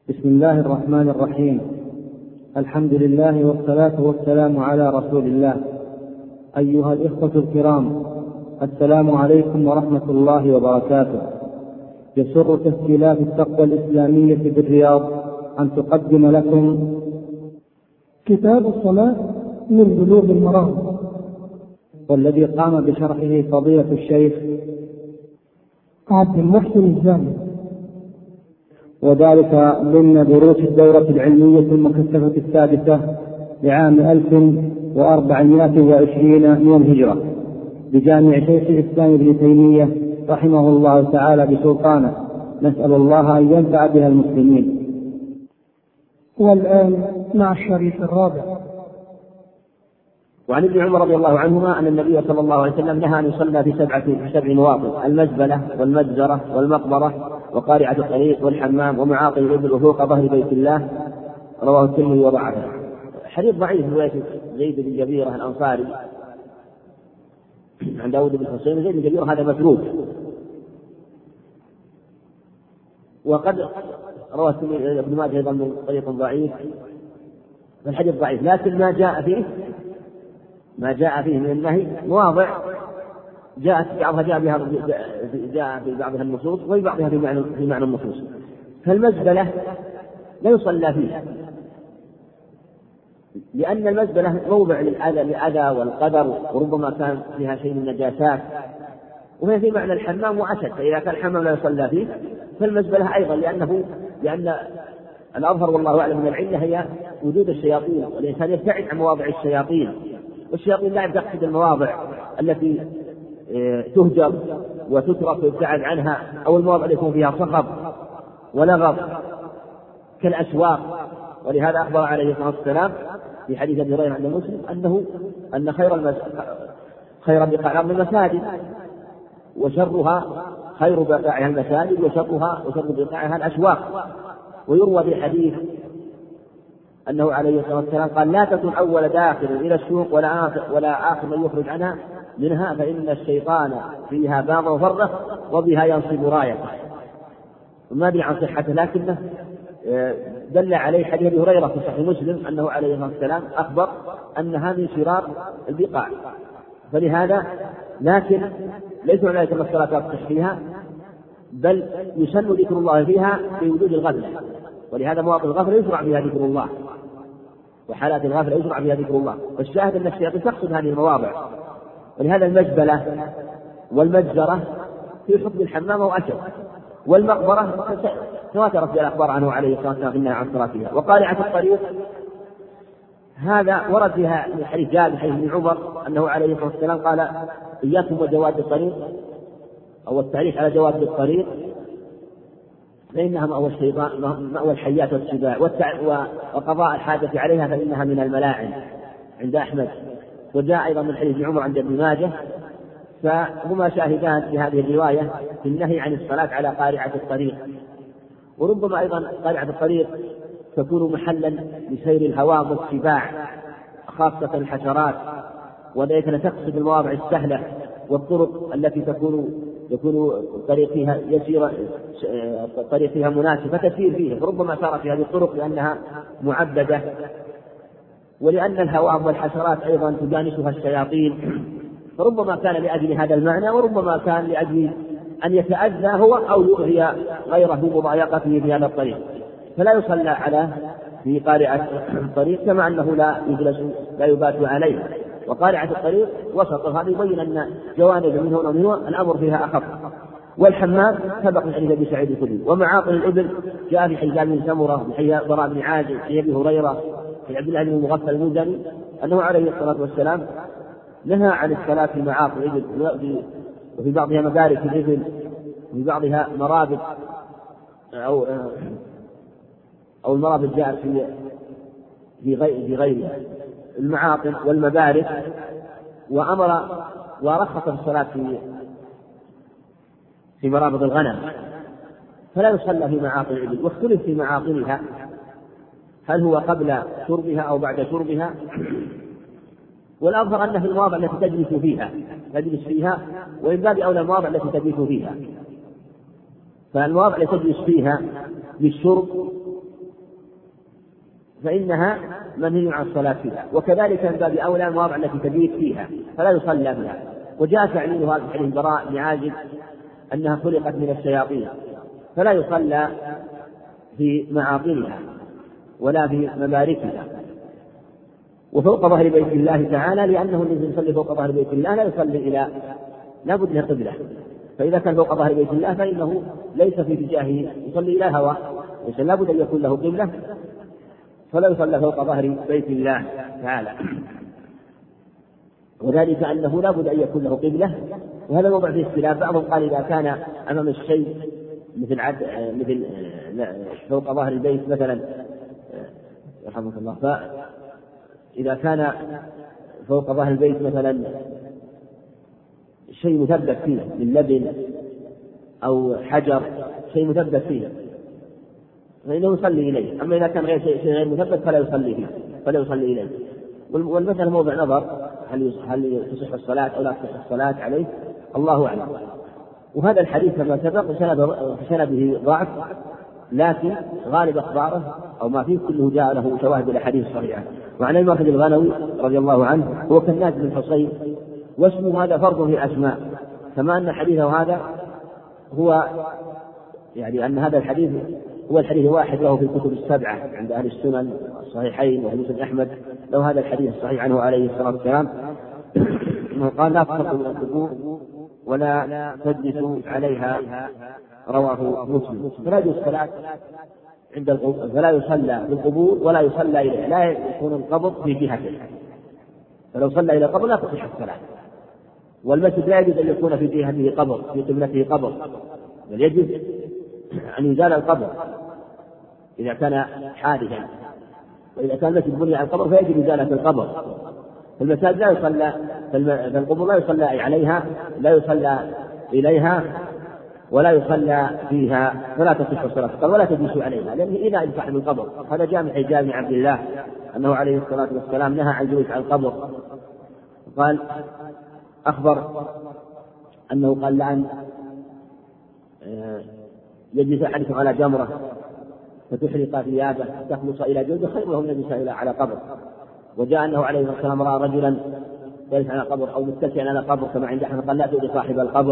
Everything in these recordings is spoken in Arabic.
بسم الله الرحمن الرحيم. الحمد لله والصلاة والسلام على رسول الله. أيها الإخوة الكرام، السلام عليكم ورحمة الله وبركاته. يسر تسجيلات التقوى الإسلامية بالرياض أن تقدم لكم كتاب الصلاة من بلوغ المرام، والذي قام بشرحه فضيلة الشيخ عبد المحسن الجامع، وذلك ضمن دروس الدورة العلمية المكثفة السادسة لعام 1420 من الهجرة بجامع شيخ الإسلام ابن تيمية رحمه الله تعالى بسلطانه، نسأل الله أن ينفع بها المسلمين. والآن مع الشريط الرابع. وعن ابن عمر رضي الله عنهما أن النبي صلى الله عليه وسلم نهى أن يصلى في سبع مواطن: المزبلة والمجزرة والمقبرة وقارعة الطريق والحمام ومعاقل الإبل وفوق ظهر بيت الله. رواه الترمذي وضعفه. حديث ضعيف رواية زيد بن جبيرة الأنصاري عن داود بن حسين. زيد بن جبيرة هذا متروك، وقد رواه ابن ماجه أيضا من طريق ضعيف، فالحديث ضعيف، لكن ما جاء فيه من النهي مواضع جاء في بعضها النصوص وفي بعضها في معنى النصوص. فالمزبلة لا يصلى فيها، لأن المزبلة موضع للأذى والقدر، وربما كان فيها شيء من النجاسات، وهي في معنى الحمام وأشد. فإذا كان الحمام لا يصلى فيه فالمزبلة أيضا، لأن الأظهر والله أعلم من العلة هي وجود الشياطين، والإنسان يبتعد عن مواضع الشياطين، والشياطين لا تقصد المواضع التي تهجر وتترك ويبتعد عنها، أو المواضع التي يكون فيها صخب ولغط كالأسواق. ولهذا أخبر عليه الصلاة والسلام في حديث أبي هريرة عند مسلم أن خير بقاع الأرض المساجد، وشرها خير بقاعها المساجد، وشر بقاعها الأسواق. ويروى في حديث أنه عليه الصلاة والسلام قال: لا تكن أول داخل إلى السوق ولا آخر من يخرج منها، فإن الشيطان فيها باب وفرة وبها ينصب رايته. وما أدري عن صحته، لكنه دل عليه حديث أبي هريرة في صحيح مسلم أنه عليه الصلاة والسلام أخبر أنها من شرار البقاع. فلهذا لكن ليس معنى ذلك الصلاة تصح فيها، بل يسن ذكر الله فيها في وجود الغفلة، ولهذا مواطن الغفلة يشرع فيها ذكر الله، وحالات الغفلة يشرع فيها ذكر الله. والشاهد أن الشياطين تقصد هذه المواضع، ولهذا المزبلة والمجزرة في حكم الحمام وأشد، والمقبرة تواترت الأخبار عنه عليه الصلاة والسلام إنها عن صلاة فيها. وقارعة الطريق هذا ورد فيها من حديث جابر حديث ابن عمر أنه عليه الصلاة والسلام قال: إياكم وجواد الطريق، أو التعريف على جواد الطريق، فإنها مأوى الشيطان، مأوى الحيات والسباع، وقضاء الحاجة عليها فإنها من الملاعن عند أحمد. وجاء أيضا من حديث ابن عمر عند ابن ماجه، فهما شاهدان في هذه الرواية في النهي عن الصلاة على قارعة الطريق. وربما أيضا قارعة الطريق تكون محلا لسير الهوام والسباع، خاصة الحشرات، وذلك تقصد المواضع السهلة والطرق التي يكون الطريق فيها الطريق فيها مناسب فتسير فيه، فربما سار في هذه الطرق لأنها معبدة، ولأن الهوام والحشرات أيضا تجانسها الشياطين، فربما كان لأجل هذا المعنى، وربما كان لأجل أن يتأذى هو أو يؤذي غيره بمضايقته في هذا الطريق. فلا يصلى على في قارعة الطريق، كما أنه لا يبات عليه. وقارعة الطريق وسط، هذا يبين أن جوانب من هنا ومن هنا الأمر فيها أخف. والحمام سبق من حديث أبي سعيد الخدري. ومعاقل الإبل جاء في حديث بن سمرة، في حديث براء بن عازب، في أبي هريرة، في عبد الله بن المغفل المزني أنه عليه الصلاة والسلام نهى عن الصلاة في معاقل الإبل، وفي بعضها مبارك الإبل، وفي بعضها مرابط أو المرابط جاءت في غيرها المعاقل والمبارك، وأمر ورخص في الصلاة في مرابط الغنم، فلا يصلى في معاقل الإبل. واختلف في معاقلها، هل هو قبل شربها أو بعد شربها؟ والأظهر أنه في المواضع التي تجلس فيها، وإن باب أولى المواضع التي تبيت فيها. فالمواضع التي تجلس فيها للشرب فإنها منهي عن الصلاة فيها، وكذلك من باب أولى المواضع التي تبيت فيها فلا يصلى بها. وجاء تعليلها في حديث البراء بن عازب أنها خلقت من الشياطين فلا يصلى في معاطنها ولا في مباركها. وفوق ظهر بيت الله تعالى لأنه الذي يصلي فوق ظهر بيت الله لا بد له قبلة، فإذا كان فوق ظهر بيت الله فإنه ليس في اتجاهه يصلي إلى هواء، لا بد أن يكون له قبلة، فلا يصلى فوق ظهر بيت الله تعالى. وذلك أنه لا بد أن يكون له قبلة، وهذا موضع فيه اختلاف. بعضهم قال إذا كان أمام الشيء مثل فوق ظهر البيت مثلا رحمك الله، فإذا كان فوق ظهر البيت مثلا شيء مثبت فيه من لبن أو حجر، شيء مثبت فيه فإنه يصلي إليه. أما إذا كان شيء غير مثبت فلا يصلي إليه. والمسألة موضع نظر، هل تصح الصلاة أو لا تصح الصلاة عليه، الله أعلم. وهذا الحديث كما سبق سنده ضعف، لكن غالب أخباره أو ما فيه كله جاء له شواهد الأحاديث الصحيحة. وعن المرثد الغنوي رضي الله عنه هو كناز بن حصين، واسمه هذا فرض في الأسماء، كما أن حديثه هذا هو أن هذا الحديث هو الحديث الواحد له في الكتب السبعة عند أهل السنن الصحيحين وحديث أحمد له هذا الحديث الصحيح عنه عليه الصلاة والسلام قال لا تقربوا من القبور ولا تجلسوا عليها، رواه مسلم. فلا يجوز الصلاة عند القبور، فلا يصلى بالقبور ولا يصلى إليه، لا يكون القبر في جهته، فلو صلى إلى القبر لا تصح الصلاة. والمسجد لا يجوز أن يكون في جهته قبر، في قبلته قبر، بل يجب أن يزال القبر إذا كان حادثا، وإذا كان المسجد بني على القبر فيجب إزالة القبر. المساجد لا يصلى، فالقبور لا يصلى عليها، لا يصلى إليها ولا يصلى فيها، فلا تصح الصلاة ولا تجلس عليها، لأنه إذا ينفع من القبر. هذا جاء من حجاب بن عبد الله أنه عليه الصلاة والسلام نهى عن الجلوس على القبر، قال أخبر أنه قال لأن يجلس أحدكم على جمرة فتحرق ثيابه تخلص إلى جلده خير له من يجلس على قبر. وجاء أنه عليه الصلاة والسلام رأى رجلا جالس على قبر أو متكئا على قبر كما عند أحمد قال لا تؤذي صاحب القبر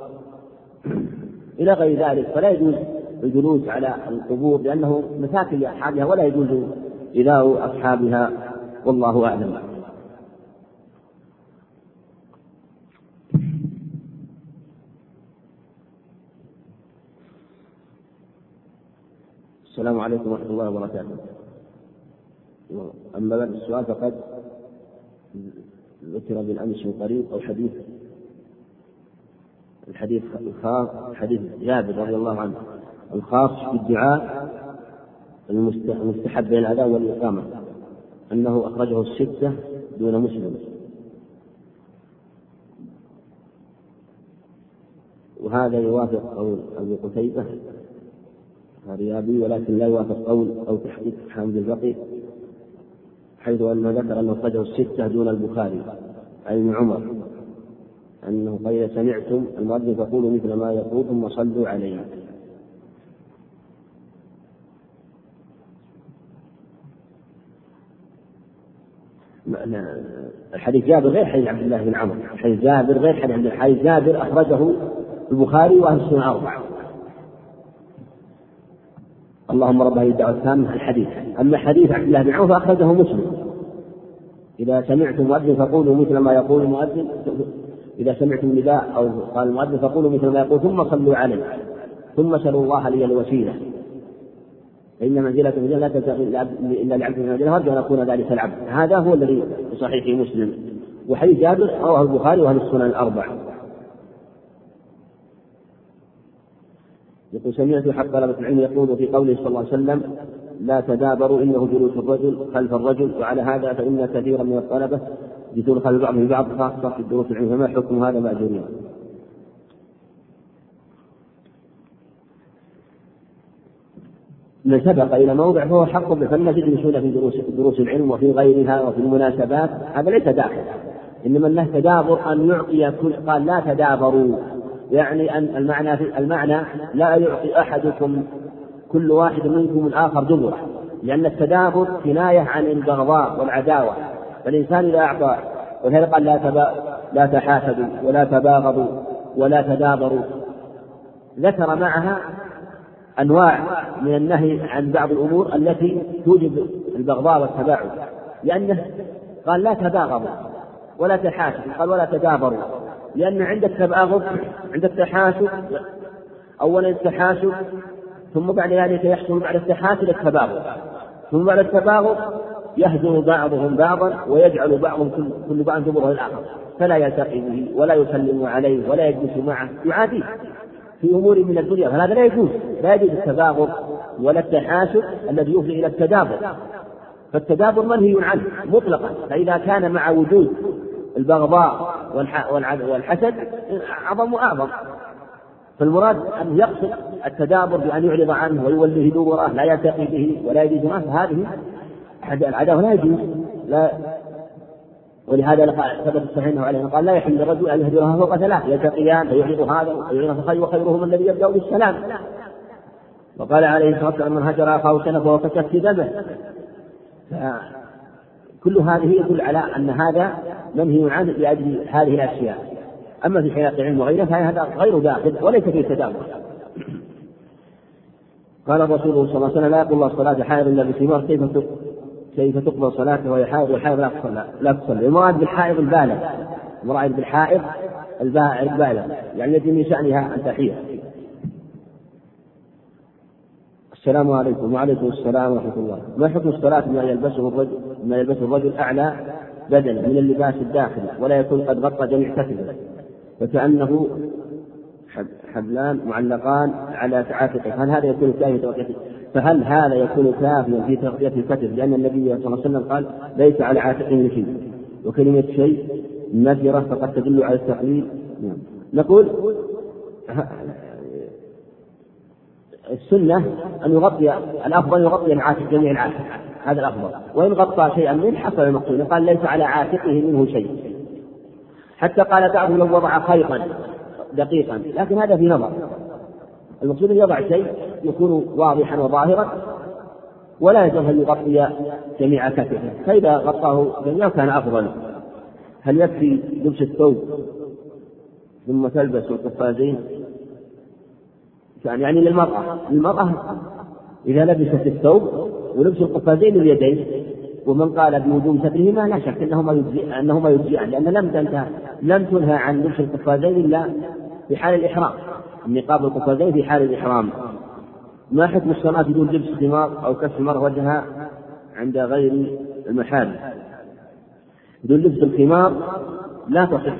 إلى غير ذلك. فلا يجوز الجلوس على القبور لأنه مساكن لأصحابها ولا يجوز إيذاء أصحابها، والله أعلم. السلام عليكم ورحمة الله وبركاته. أما بعد السؤال فقد ذكر بالأمس من قريب أو الحديث الخاص حديث جابر رضي الله عنه الخاص بالدعاء المستحب بين الأذان والإقامة أنه أخرجه الستة دون مسلم، وهذا يوافق قول أبي قتيبة الريابي، ولكن لا يوافق قول أو تحقيق حامد البقي، حيث أنه ذكر أنه أخرجه الستة دون البخاري أي ابن عمر أنه قال سمعتم المؤذن فقولوا مثل ما يقول ثم صلوا عليه. الحديث جابر غير حديث عبد الله بن عمرو، حديث جابر غير حديث عبد الله، حديث جابر أخرجه البخاري وأهل السنن الأربعة، اللهم رب هذه الدعوة التامة الحديث. أما حديث عبد الله بن عمرو فأخرجه مسلم، إذا سمعتم المؤذن فقولوا مثل ما يقول المؤذن، إذا سمعتم النداء أو قال المؤذن فقولوا مثل ما يقول ثم صلوا عليه ثم سلوا الله لي الوسيلة، فإن منزلة لا تنتهي إلا لعبد من منزلة، أرجو أن يكون ذلك العبد. هذا هو الذي في صحيح مسلم، وحديث جابر رواه البخاري وأهل السنن الأربعة. يقول سمعت حق طلبة العلم يقول في قوله صلى الله عليه وسلم لا تدابروا إنه جلوس الرجل خلف الرجل، وعلى هذا فإن كثيرا من الطلبة يجلسون خلف بعضهم البعض خاصة في دروس العلم، فما حكم هذا مأجورين؟ من سبق إلى موضع فهو حق بفن يجلسون في دروس العلم وفي غيرها وفي المناسبات، هذا ليس داخل، إنما أنه تدابر أن يعطي كل، قال لا تدابروا يعني أن المعنى لا يعطي أحدكم كل واحد منكم الآخر دبره، لأن التدابر كناية عن البغضاء والعداوة، فالإنسان إذا أعطى، ولهذا قال لا تحاسدوا ولا تباغضوا ولا تدابروا، ذكر معها أنواع من النهي عن بعض الأمور التي توجب البغضاء والتباعد، لأنه قال لا تباغضوا ولا تحاسدوا، قال ولا تدابروا، لأن عند التباغض عند التحاسد أولا التحاسد، ثم بعد ذلك يحصل بعد التحاسد التباغض، ثم بعد التباغض يهزم بعضهم بعضا ويجعل بعضهم كل بعض دبره الآخر، فلا يلتقي به ولا يسلم عليه ولا يجلس معه، يعاديه في أمور من الدنيا، فهذا لا يجوز التباغض ولا التحاسد الذي يفضي إلى التدابر. فالتدابر منهي عنه مطلقا، فإذا كان مع وجود البغضاء والحسد أعظم. فالمراد أن يقصد التدابر بأن يعرض عنه ويوليه دبره، لا يلتقي به ولا يجلس معه، هذه العداوة لا يجوز. ولهذا ثبت الصحيح عليه قال لا يحل للرجل أن يهجرها فوق ثلاث، يلتقيان فيعرض هذا ويعرض خير، وخيرهم الذي يبدأ بالسلام. وقال عليه الصلاة والسلام من هجر أخاه سنة فهو كسفك دمه. كل هذه يدل على أن هذا منهي عنه لأجل هذه الأشياء. أما في حياة العلم وغيره فهذا غير داخل وليس فيه تدابر. قال الرسول صلى الله عليه وسلم لا يقبل الله صلاة حائض إلا بثمار، كيف تقبل صلاته وهي حائض، والحائض لا تصلي. المراد بالحائض البالغ، المراد بالحائض البالغ يعني يجب من شأنها أن تحيض. السلام عليكم. وعليكم السلام ورحمة الله. ما حكم الصلاة ما يلبسه الرجل أعلى بدلا من اللباس الداخلي ولا يكون قد غطى جميع كتفه، وكأنه حبلان معلقان على عاتقه، هل هذا يكون كافيا؟ فهل هذا يكون كافيا في تغطية الكتف؟ لأن النبي صلى الله عليه وسلم قال ليس على عاتقه شيء، وكلمة شيء نكرة فقد تدل على التقليل. نقول السنة أن يغطي، الأفضل يغطي العاتق جميع العاتق، هذا الأفضل، وإن غطى شيئا منه حصل المقصود. قال ليس على عاتقه منه شيء، حتى قال بعضهم لو وضع خيطا دقيقا، لكن هذا في نظر. المقصود أن يضع شيء يكون واضحا وظاهرا ولا يجوز أن يغطي جميع كتفه، فإذا غطاه جميعا كان أفضل. هل يكفي لبس الثوب ثم تلبس القفازين؟ يعني للمرأة إذا لبست الثوب ولبس القفازين لليدين، ومن قال بوجوب سترهما لا شك أنهما يجزئان، لأن لم تنهى عن لبس القفازين إلا في حال الإحرام، النقاب والقفازين في حال الإحرام. ما حكم الصلاة بدون لبس خمار أو كشف المرأة وجهها عند غير المحارم؟ بدون لبس الخمار لا تصح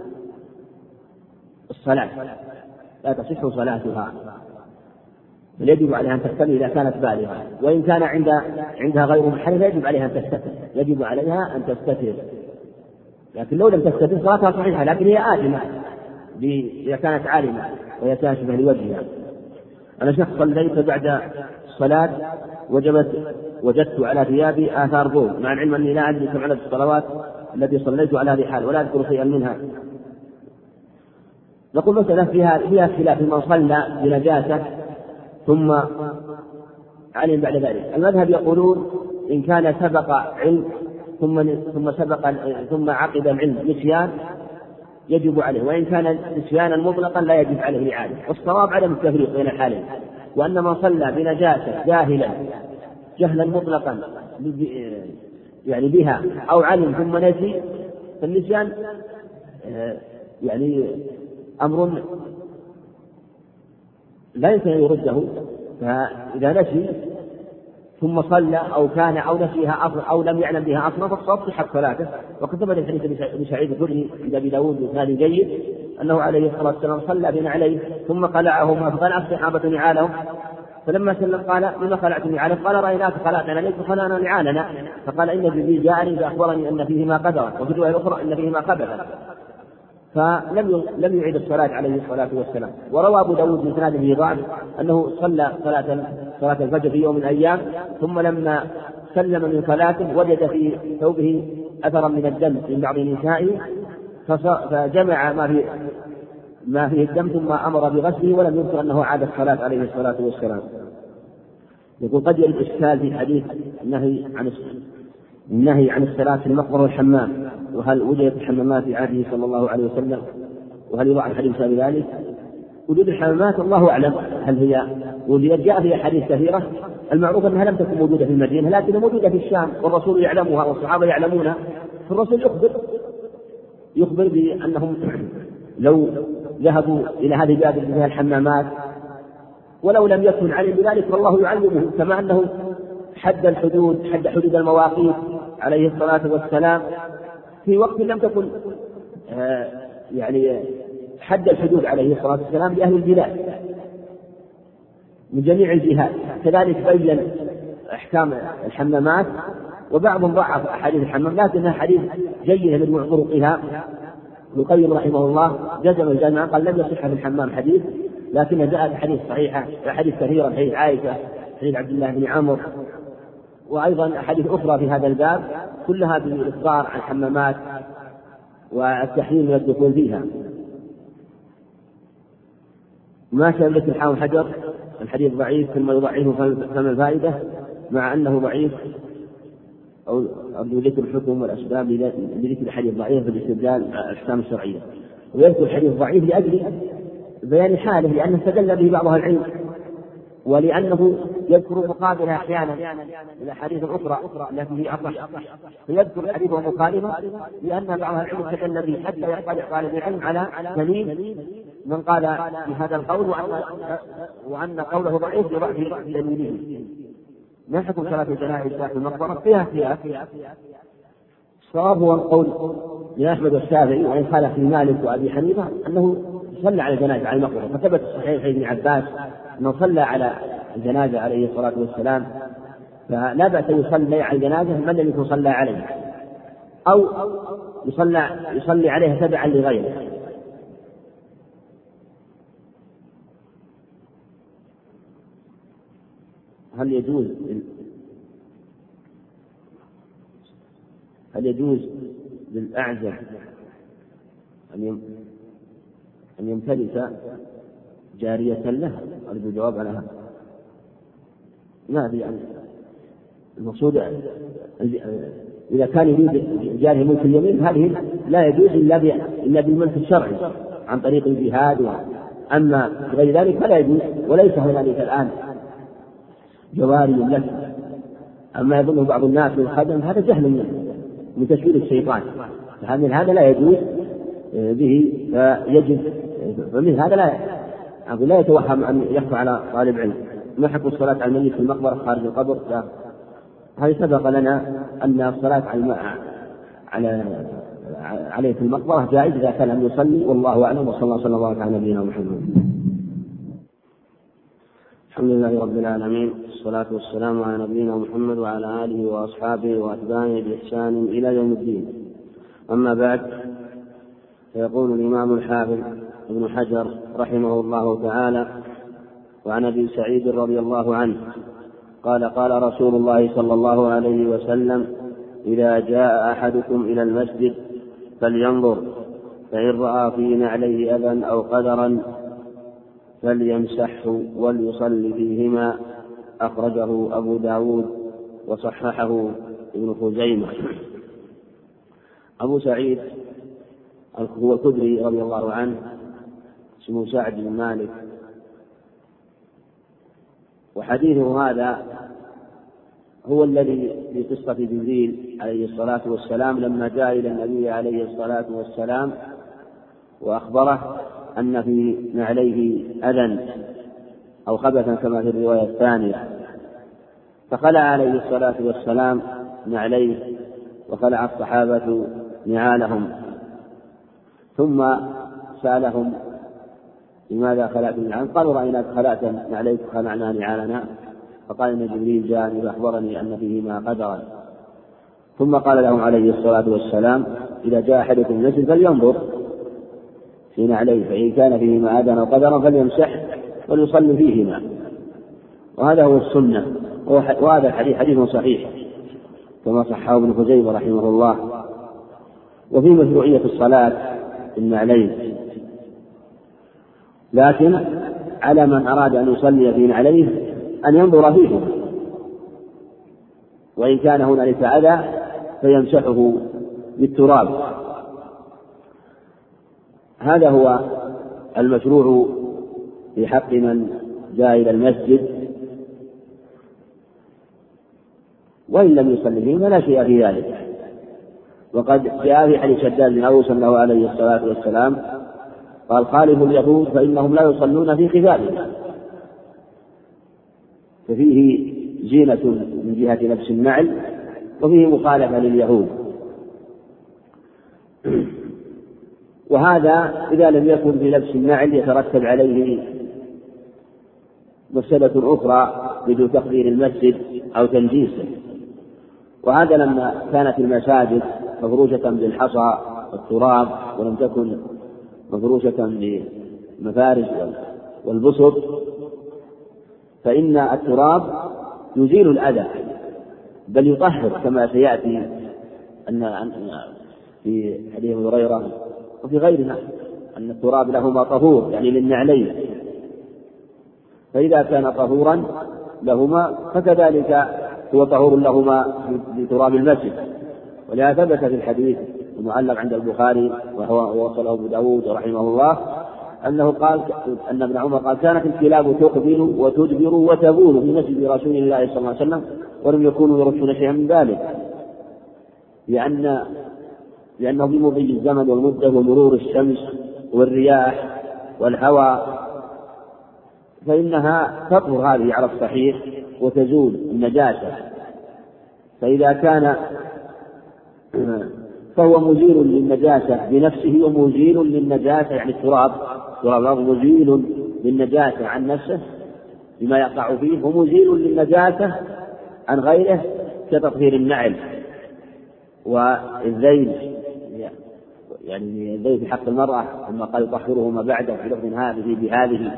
الصلاة، لا تصح صلاتها، بل يجب عليها أن تستتر إذا كانت بالغة، وإن كان عندها غير محرم يجب عليها أن تستتر، يجب عليها أن تستتر، لكن لو لم تستتر صلاتها صحيحة، لكن هي آثمة إذا كانت عالمة وهي كاشفة لوجهها. أنا شخص صليت بعد الصلاة وجدت على ثيابي آثار بول، مع العلم أني لا أدري كم عدد الصلوات التي صليت على هذه الحال ولا أذكر شيئا منها. نقول مثلا فيها خلاف في من صلى بنجاسة ثم علم بعد ذلك. المذهب يقولون إن كان سبق علم ثم عقد العلم نسيان يجب عليه، وإن كان نسيانا مطلقا لا يجب عليه الإعادة. والصواب عدم التفريق بين الحالين، وأن من صلى بنجاسة جهلا مطلقا يعني بها أو علم ثم نسي، فالنسيان يعني أمر لا يمكن أن يرده. فإذا نسي ثم صلى أو نسيها أصلا أو لم يعلم بها أصلا فالصواب صحة صلاته. وقد ثبت الحديث ابن سعيد الخدري عند أبي داود بإسناد جيد أنه عليه الصلاة والسلام صلى بنا عليه ثم قلعهما فقلع الصحابة نعالهم، فلما سلم قال لما خلعتم نعالهم؟ قال رأيناك خلعتنا عليك فخلعنا نعالنا، فقال إن جبريل جاءني فأخبرني أن فيهما قدرا، وفي الرواية الأخرى أن فيهما خبثا، فلم يعيد الصلاة عليه الصلاة والسلام. وروى أبو داود من سنده ضعف أنه صلى صلاة الفجر في يوم من الأيام، ثم لما سلم من صلاته وجد في ثوبه أثرا من الدم من بعض نسائه فجمع ما فيه الدم ثم أمر بغسله ولم يذكر أنه عاد الصلاة عليه الصلاة والسلام. يقول قد يرد إشكال في حديث النهي عن الصلاة في المقبرة والحمام، وهل وجدت الحمامات في عهده صلى الله عليه وسلم، وهل يضع الحديث بذلك؟ وجود الحمامات الله أعلم هل هي وجدت، جاء فيها حديث كثيرة، المعروف أنها لم تكن موجودة في المدينة لكنها موجودة في الشام، والرسول يعلمها والصحابة يعلمونها، فالرسول يخبر بأنهم لو ذهبوا إلى هذه البلاد التي فيها الحمامات ولو لم يكن علم بذلك فالله يعلمه، كما أنه حد حدود المواقيت عليه الصلاة والسلام في وقت لم تكن حد الحدود عليه الصلاة والسلام لأهل البلاد من جميع الجهات. كذلك بين أحكام الحمامات، وبعضهم ضعف أحاديث الحمام لكنها حديث جيدة من طرقها. ابن القيم رحمه الله جزم الجامع قال لم يصح في الحمام حديث، لكنها جاءت حديث صحيحة، حديث كثيرة، حديث عائشة، حديث عبد الله بن عمرو، وأيضا أحاديث أخرى في هذا الباب كلها بالإخبار عن الحمامات والتحريم من الدخول فيها. ما كان ذكر الحافظ حجر الحديث ضعيف ثم يضعفه فما الفائدة، مع أنه ضعيف أو ذكر الحكم والأسباب لذكر الحديث ضعيف في الاستدلال الأحكام الشرعية، ويذكر الحديث ضعيف لأجل بيان حاله لأنه استدل به بعض أهل العلم، ولأنه يذكر مقابلها أحيانا إلى حديث أخرى التي هي أصح، فيذكر الحديث مخالفة لأن بعض أهل العلم استدل به حتى يطلع طالب العلم على دليل من قال بهذا القول وأن قوله ضعيف لضعف دليله. ما حكم صلاة الجنائز في المقبرة؟ فيها خلاف. الصواب هو القول لأحمد والشافعي وإن خالف في مالك وأبي حنيفة أنه صلى على الجنائز على المقبرة، فثبت الصحيح ابن عباس أنه صلى على الجنازة عليه الصلاة والسلام، فلا بأس يصلي على الجنازة من لم يكن صلى عليه، أو يصلي عليها تبعا لغيره. هل يجوز للأعزب أن يمتلك جارية له؟ أرجو الجواب على هذا. ما أدري يعني المقصود إذا كان يريد جارية ملك اليمين هذه لا يجوز إلا بالملك الشرعي عن طريق الجهاد، أما غير ذلك فلا يجوز، وليس هنالك الآن جواري لك. أما يظنه بعض الناس من الخدم هذا جهل من تشوير الشيطان، فمن هذا لا يجوز به، فيجب فمن هذا لا يتوهم أن يخفى على طالب علم. ما حكم الصلاة على الميت في المقبرة خارج القبر؟ هذه سبق لنا أن الصلاة عليه في المقبرة جائز إذا كان لم يصلي، والله أعلم، وصلى الله وسلم وبارك على نبينا محمد. الحمد لله رب العالمين، والصلاة والسلام على نبينا محمد وعلى آله وأصحابه وأتباعه بإحسان إلى يوم الدين. أما بعد، فيقول الإمام الحافظ ابن حجر رحمه الله تعالى: وعن أبي سعيد رضي الله عنه قال: قال رسول الله صلى الله عليه وسلم: إذا جاء أحدكم إلى المسجد فلينظر، فإن رأى في نعليه أذى أو قدرا فليمسحه وليصلي فيهما. أخرجه أبو داود وصححه ابن خزيمة. أبو سعيد هو الخدري رضي الله عنه، اسمه سعد بن مالك، وحديثه هذا هو الذي في قصة جبريل عليه الصلاة والسلام لما جاء إلى النبي عليه الصلاة والسلام وأخبره أن في نعليه أذى أو خبثا كما في الرواية الثانية، فخلع عليه الصلاة والسلام نعليه وخلع الصحابة نعالهم، ثم سألهم: لماذا خلعتم نعالكم؟ قالوا: رأيناك خلعت نعليك خلعنا نعالنا. فقال: إن جبريل جاءني فأخبرني أن فيهما قدرا. ثم قال لهم عليه الصلاة والسلام: إذا جاء أحدكم المسجد فلينظر في نعليه، فإن كان فيهما أذى أو قدرا فليمسح وليصلي فيهما. وهذا هو السنة، وهذا الحديث حديث صحيح كما صححه ابن خزيمة رحمه الله. وفي مشروعية الصلاة في النعلين، لكن على من أراد أن يصلي في نعليه أن ينظر فيه وإن كان هنالك أذى فيمسحه بالتراب. هذا هو المشروع في حق من جاء إلى المسجد، وإن لم يصلي فيه فلا شيء في ذلك. وقد جاء في حديث شداد بن أوس أنه عليه الصلاة والسلام قال: خالفوا اليهود فإنهم لا يصلون في خفافهم. ففيه زينة من جهة لبس النعل، وفيه مخالفة لليهود. وهذا إذا لم يكن في لبس النعل يترتب عليه مفسدة أخرى بدون تقدير المسجد أو تنجيسه. وهذا لما كانت المساجد مفروشة بالحصى والتراب ولم تكن مفروشة بالمفارش والبسط، فإن التراب يزيل الأذى بل يطهر، كما سيأتي أن في حديث أبي هريرة وفي غيرها أن التراب لهما طهور، يعني للنعلين، فإذا كان طهورا لهما فكذلك هو طهور لهما بتراب المسجد. ولهذا ثبت في الحديث المعلق عند البخاري ووصله أبو داود رحمه الله أنه قال أن ابن عمر قال: كانت الكلاب تقبل وتدبر وتبول في مسجد رسول الله صلى الله عليه وسلم ولم يكونوا يرشون شيئا من ذلك، لأنه بمضي الزمن والمدة ومرور الشمس والرياح والهواء فإنها تطهر هذه على الصحيح وتزول النجاسة. فإذا كان فهو مزيل للنجاسة بنفسه ومزيل للنجاسة، يعني التراب مزيل للنجاسة عن نفسه بما يقع فيه، ومزيل للنجاسة عن غيره كتطهير النعل والذيل، يعني الذيل في حق المرأة ثم قال يطهرهما بعده في لفظ هذه بهذه.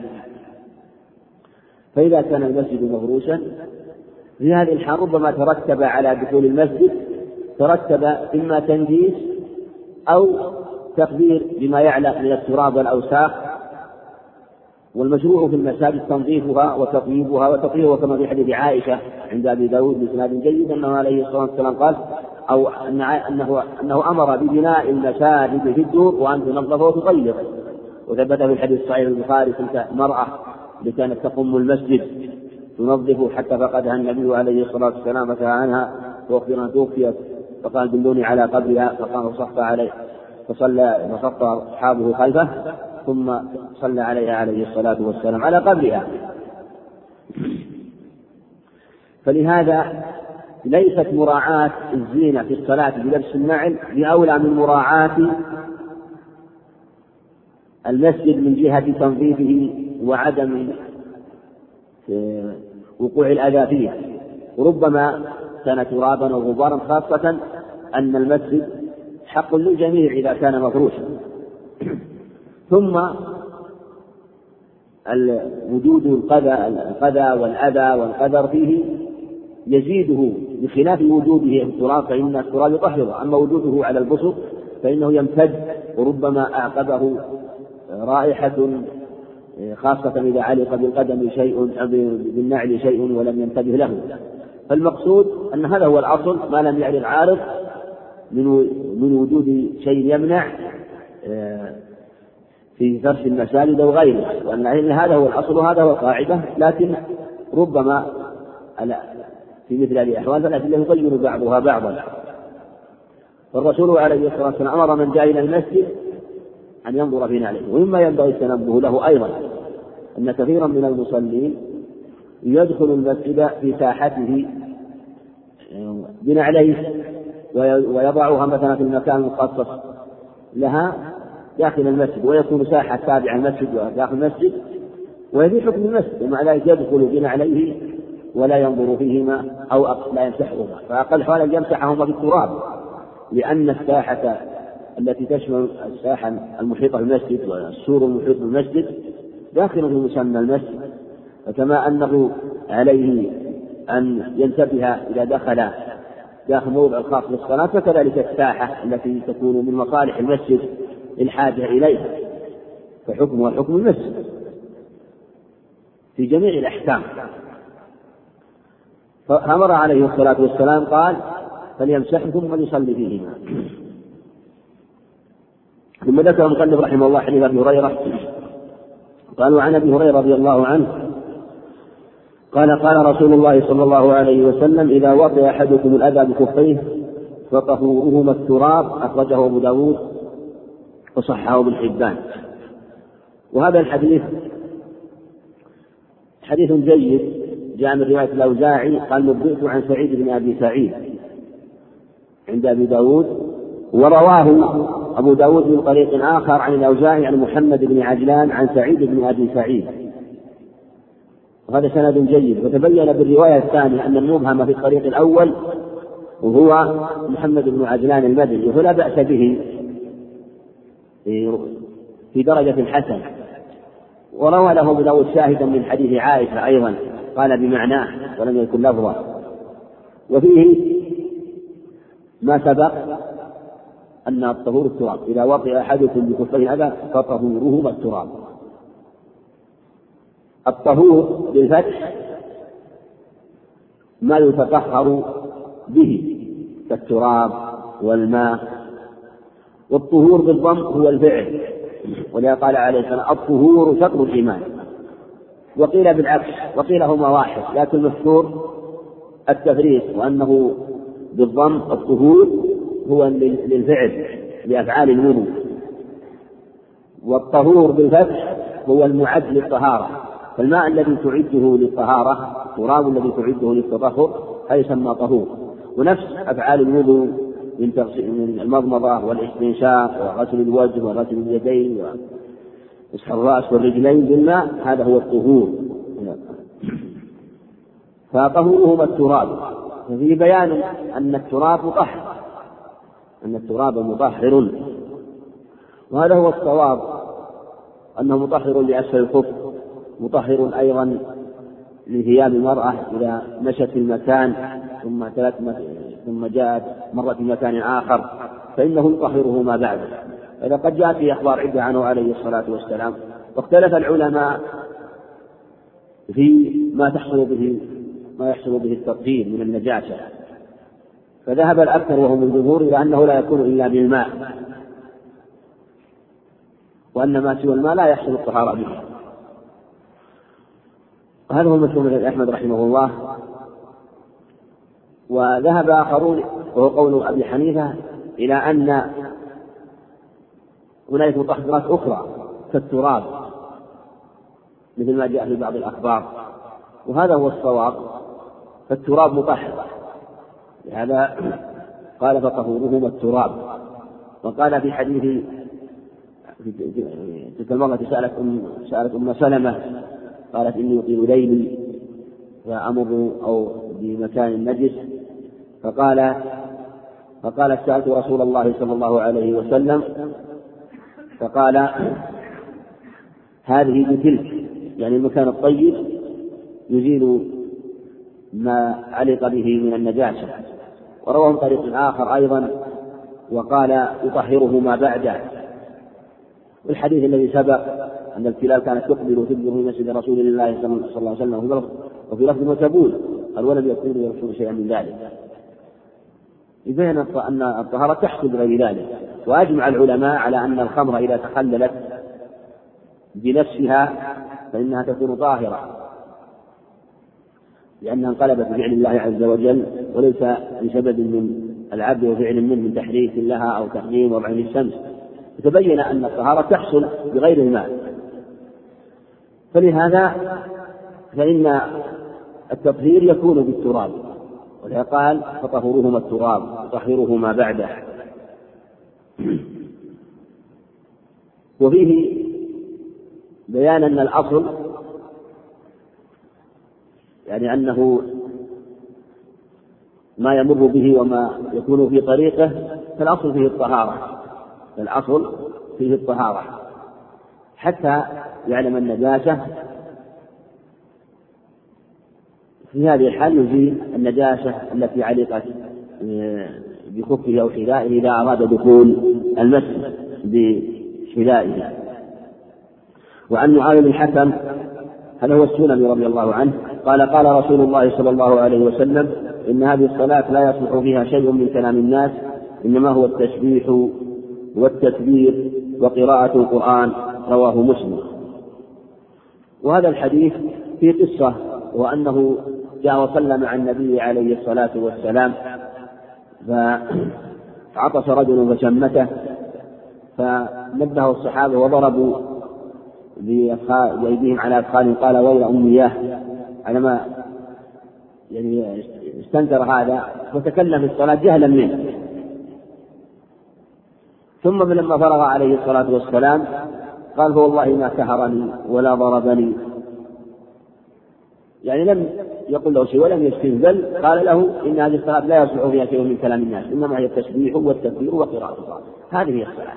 فإذا كان المسجد مفروشا في هذه الحال ربما ترتب على دخول المسجد ترتب إما تنجيس أو تقدير بما يعلق من التراب والأوساخ. والمشروع في المساجد تنظيفها وتطيبها وتطهيرها، كما في حديث عائشة عند أبي داود بإسناد جيد أنه عليه الصلاة والسلام قال أو أنه أمر ببناء المساجد في الدور وأن تنظف وتطيب. وثبت في الحديث الصحيح البخاري تلك المرأة التي كانت تقوم المسجد تنظف حتى فقدها النبي عليه الصلاة والسلام فسأل عنها وأخبرنا توفيت فقال: دلوني على قبرها، فقام وصف عليه فصلى وصف أصحابه خلفه ثم صلى عليها عليه الصلاة والسلام على قبرها. فلهذا ليست مراعاة الزينة في الصلاة بلبس النعل بأولى من مراعاة المسجد من جهة تنظيفه وعدم وقوع الأذى فيه. وربما كان ترابا وغبارا، خاصة أن المسجد حق للجميع إذا كان مفروشا. ثم وجود القذى والأذى والقدر فيه يزيده بخلاف وجوده التراب، فإن التراب يطهره، أما وجوده على البسط فإنه يمتد وربما أعقبه رائحة، خاصة إذا علق بالقدم شيء أو بالنعل شيء ولم ينتبه له. فالمقصود أن هذا هو الأصل، ما لم يعرض عارض من وجود شيء يمنع في فرش المساجد أو غيره، وأن هذا هو الأصل وهذا هو القاعدة. لكن ربما في مثل هذه الأحوال فالأدلة يغير بعضها بعضا. فالرسول عليه الصلاة والسلام أمر من جاء إلى المسجد أن ينظر في نعله. ومما ينبغي التنبه له أيضا أن كثيرا من المصلين يدخل المسجد في ساحته بنعليه ويضعها مثلا في المكان المخصص لها داخل المسجد، ويكون ساحة تابعة المسجد وداخل المسجد، ويفي حكم المسجد، ومع ذلك يدخل بنعليه ولا ينظر فيهما أو لا يمسحهما، فأقل حال يمسحهما بالتراب، لأن الساحة التي تشمل الساحة المحيطة بالمسجد والسور المحيط بالمسجد داخل في مسمى المسجد. فكما أنه عليه أن ينتبه إذا داخل موضع الخاص للصلاة، فكذلك الساحة التي تكون من مصالح المسجد الحاجة إليها، فحكمها حكم المسجد في جميع الأحكام. فأمر عليه الصلاة والسلام قال فليمسح ثم يصلي فيهما. ثم ذكر المؤلف رحمه الله حديث أبي هريرة قال وعن أبي هريرة رضي الله عنه قال رسول الله صلى الله عليه وسلم إذا وطئ أحدكم الأذى بكفيه فطهورهما التراب، أخرجه أبو داود وصححه ابن حبان. وهذا الحديث حديث جيد جاء من رواية الأوزاعي قال نبئت عن سعيد بن أبي سعيد عند أبي داود، ورواه أبو داود من طريق آخر عن الأوزاعي عن محمد بن عجلان عن سعيد بن أبي سعيد، وهذا سند جيد. وتبين بالرواية الثانية أن المبهم في الطريق الأول وهو محمد بن عجلان المدني، ولا بأس به في درجة الحسن. وروى له أبو داود شاهدا من حديث عائشة أيضا قال بمعناه ولم يكن لفظا. وفيه ما سبق أن الطهور التراب، إذا وطئ أحدكم بكفيه أذى فطهورهما التراب. الطهور بالفتح ما يتطهر به كالتراب والماء، والطهور بالضم هو الفعل، ولذا قال عليه السلام الطهور شطر الإيمان. وقيل بالعكس، وقيل هما واحد، لكن المشهور التفريق، وأنه بالضم الطهور هو للفعل لأفعال الوضوء، والطهور بالفتح هو المعد للطهارة. فالماء الذي تعده للطهارة، التراب الذي تعده للتطهر هذا يسمى طهور. ونفس أفعال الوضوء من المضمضة والاستنشاق وغسل الوجه وغسل اليدين ومسح الرأس والرجلين بالماء، هذا هو الطهور. فطهورهما التراب، ففي بيان أن التراب مطهر، أن التراب مطهر، وهذا هو الصواب، أنه مطهر لأسفل الخف، مطهر أيضا لثياب المرأة إذا مشت في المكان ثم جاءت مرة في مكان آخر فإنه يطهره ما بعده. إذا قد جاء في أخبار عدة عنه عليه الصلاة والسلام. واختلف العلماء في ما يحصل به التطهير من النجاسة، فذهب الأكثر وهم الجمهور إلى أنه لا يكون إلا بالماء، وأن ما سوى الماء لا يحصل الطهارة به. وهذا هو المشهور من أحمد رحمه الله. وذهب آخرون وهو قول أبي حنيفة إلى أن هناك مطهرات أخرى كالتراب مثل ما جاء في بعض الأخبار، وهذا هو الصواب، فالتراب مطهر، لهذا قال فطهورهما التراب. وقال في حديث تلك المرة سألت أم سلمة قالت إني أطيل ليلي فأمر أو بمكان نجس، فقالت سألت رسول الله صلى الله عليه وسلم فقال هذه بتلك، يعني المكان الطيب يزيل ما علق به من النجاسة. ورواه من طريق آخر أيضا وقال يطهره ما بعده. والحديث الذي سبق أن الكلاب كانت تقبل وتدبر في مسجد رسول الله صلى الله عليه وسلم، وفي لفظ وتبول قال ولم يكن يرسل شيئا من ذلك، يبين أن الطهارة تحصل بغير ذلك. وأجمع العلماء على أن الخمر إذا تخللت بنفسها فإنها تكون طاهرة، لأنها انقلبت بفعل الله عز وجل وليس بسبب من العبد وفعل من تحريك لها أو تحريم وضع الشمس. فتبين أن الطهارة تحصل بغير الماء. فلهذا فإن التطهير يكون بالتراب، ولهذا قال فطهورهما التراب طهره ما بعده. وفيه بيان أن الأصل يعني أنه ما يمر به وما يكون في طريقه فالأصل فيه الطهارة، الأصل فيه الطهارة حتى يعلم النجاسة. في هذه الحال يزيل النجاسة التي علقت بخفه أو حذائه إذا أراد دخول المسجد بحذائه. وعن معاوية بن الحكم هذا هو السلمي رضي الله عنه قال قال رسول الله صلى الله عليه وسلم إن هذه الصلاة لا يصلح فيها شيء من كلام الناس، إنما هو التسبيح والتكبير وقراءة القرآن. رواه مسلم. وهذا الحديث في قصة، وأنه جاء وصلى مع النبي عليه الصلاة والسلام فعطس رجل فشمته، فنبه الصحابة وضربوا بأيديهم على أفخاذهم، قال ويل أمياه، على ما يعني استنكر هذا وتكلم في الصلاة جهلا منه. ثم لما فرغ عليه الصلاة والسلام قال فوالله ما سهرني ولا ضربني، يعني لم يقل له شيء ولم يشتم، بل قال له إن هذه الصلاة لا يصلح فيها شيء من كلام الناس، إنما هي التسبيح والتكبير وقراءة القرآن. هذه هي الصلاة،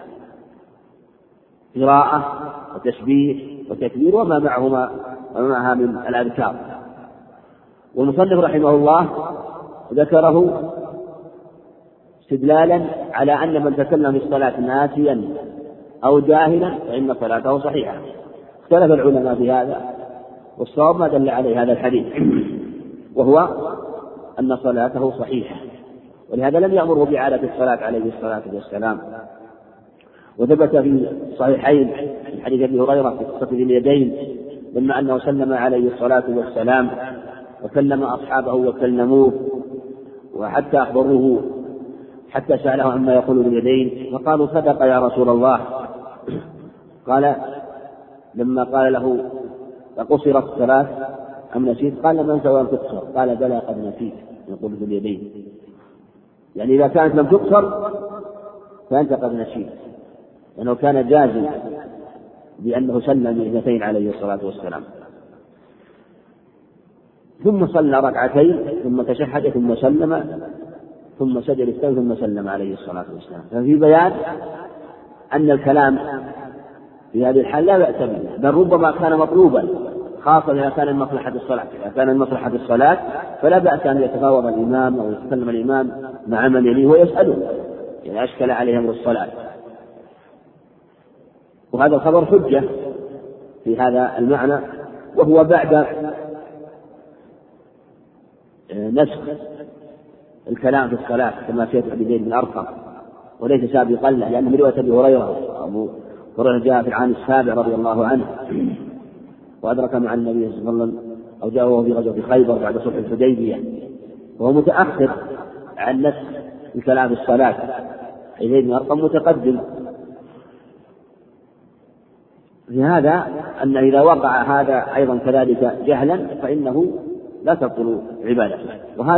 قراءة وتسبيح وتكبير وما معها من الأذكار. والمصنف رحمه الله ذكره استدلالا على أن من تكلم في الصلاة ناسيا أو جاهلا فإن صلاته صحيحة. اختلف العلماء في هذا، والصواب ما دل عليه هذا الحديث، وهو أن صلاته صحيحة، ولهذا لم يأمره بإعادة الصلاة عليه الصلاة والسلام. وثبت في الصحيحين من حديث أبي هريرة في قصة ذي اليدين لما أنه سلم عليه الصلاة والسلام وكلم أصحابه وكلموه، وحتى أخبروه حتى سأله عما يقول ذي اليدين فقالوا صدق يا رسول الله. قال لما قال له أقصرت الصلاة أم نسيت؟ قال لم أنت ولم تقصر. قال بلى قد نسيت يقول ذي اليدين، يعني إذا كانت لم تقصر فأنت قد نسيت، لأنه كان جازم بأنه سلم اثنتين عليه الصلاة والسلام. ثم صلى ركعتين ثم تشهد ثم سلم ثم سجد السهو ثم سلم عليه الصلاة والسلام. ففي بيان أن الكلام في هذه الحال لا بأس به، بل ربما كان مطلوبا، خاصة إذا كان مصلحة الصلاة. إذا كان مصلحة الصلاة فلا بأس أن يتفاوض الإمام أو يتكلم الإمام مع من يليه ويسأله إذا أشكل عليه أمر الصلاة. وهذا الخبر حجة في هذا المعنى، وهو بعد نسخ الكلام في الصلاة كما سيأتي في زيد بن أرقم، وليس سابقا له، لأن من رواية أبي هريرة أبو هريرة جاء في العام السابع رضي الله عنه وأدرك مع النبي صلى الله عليه وسلم أو جاء وهو في غزوة خيبر بعد صلح الحديبية، وهو متأخر عن نسخ الكلام في الصلاة. زيد بن أرقم متقدم في هذا، أن إذا وقع هذا أيضا كذلك جهلا فإنه لا تبطل عبادته.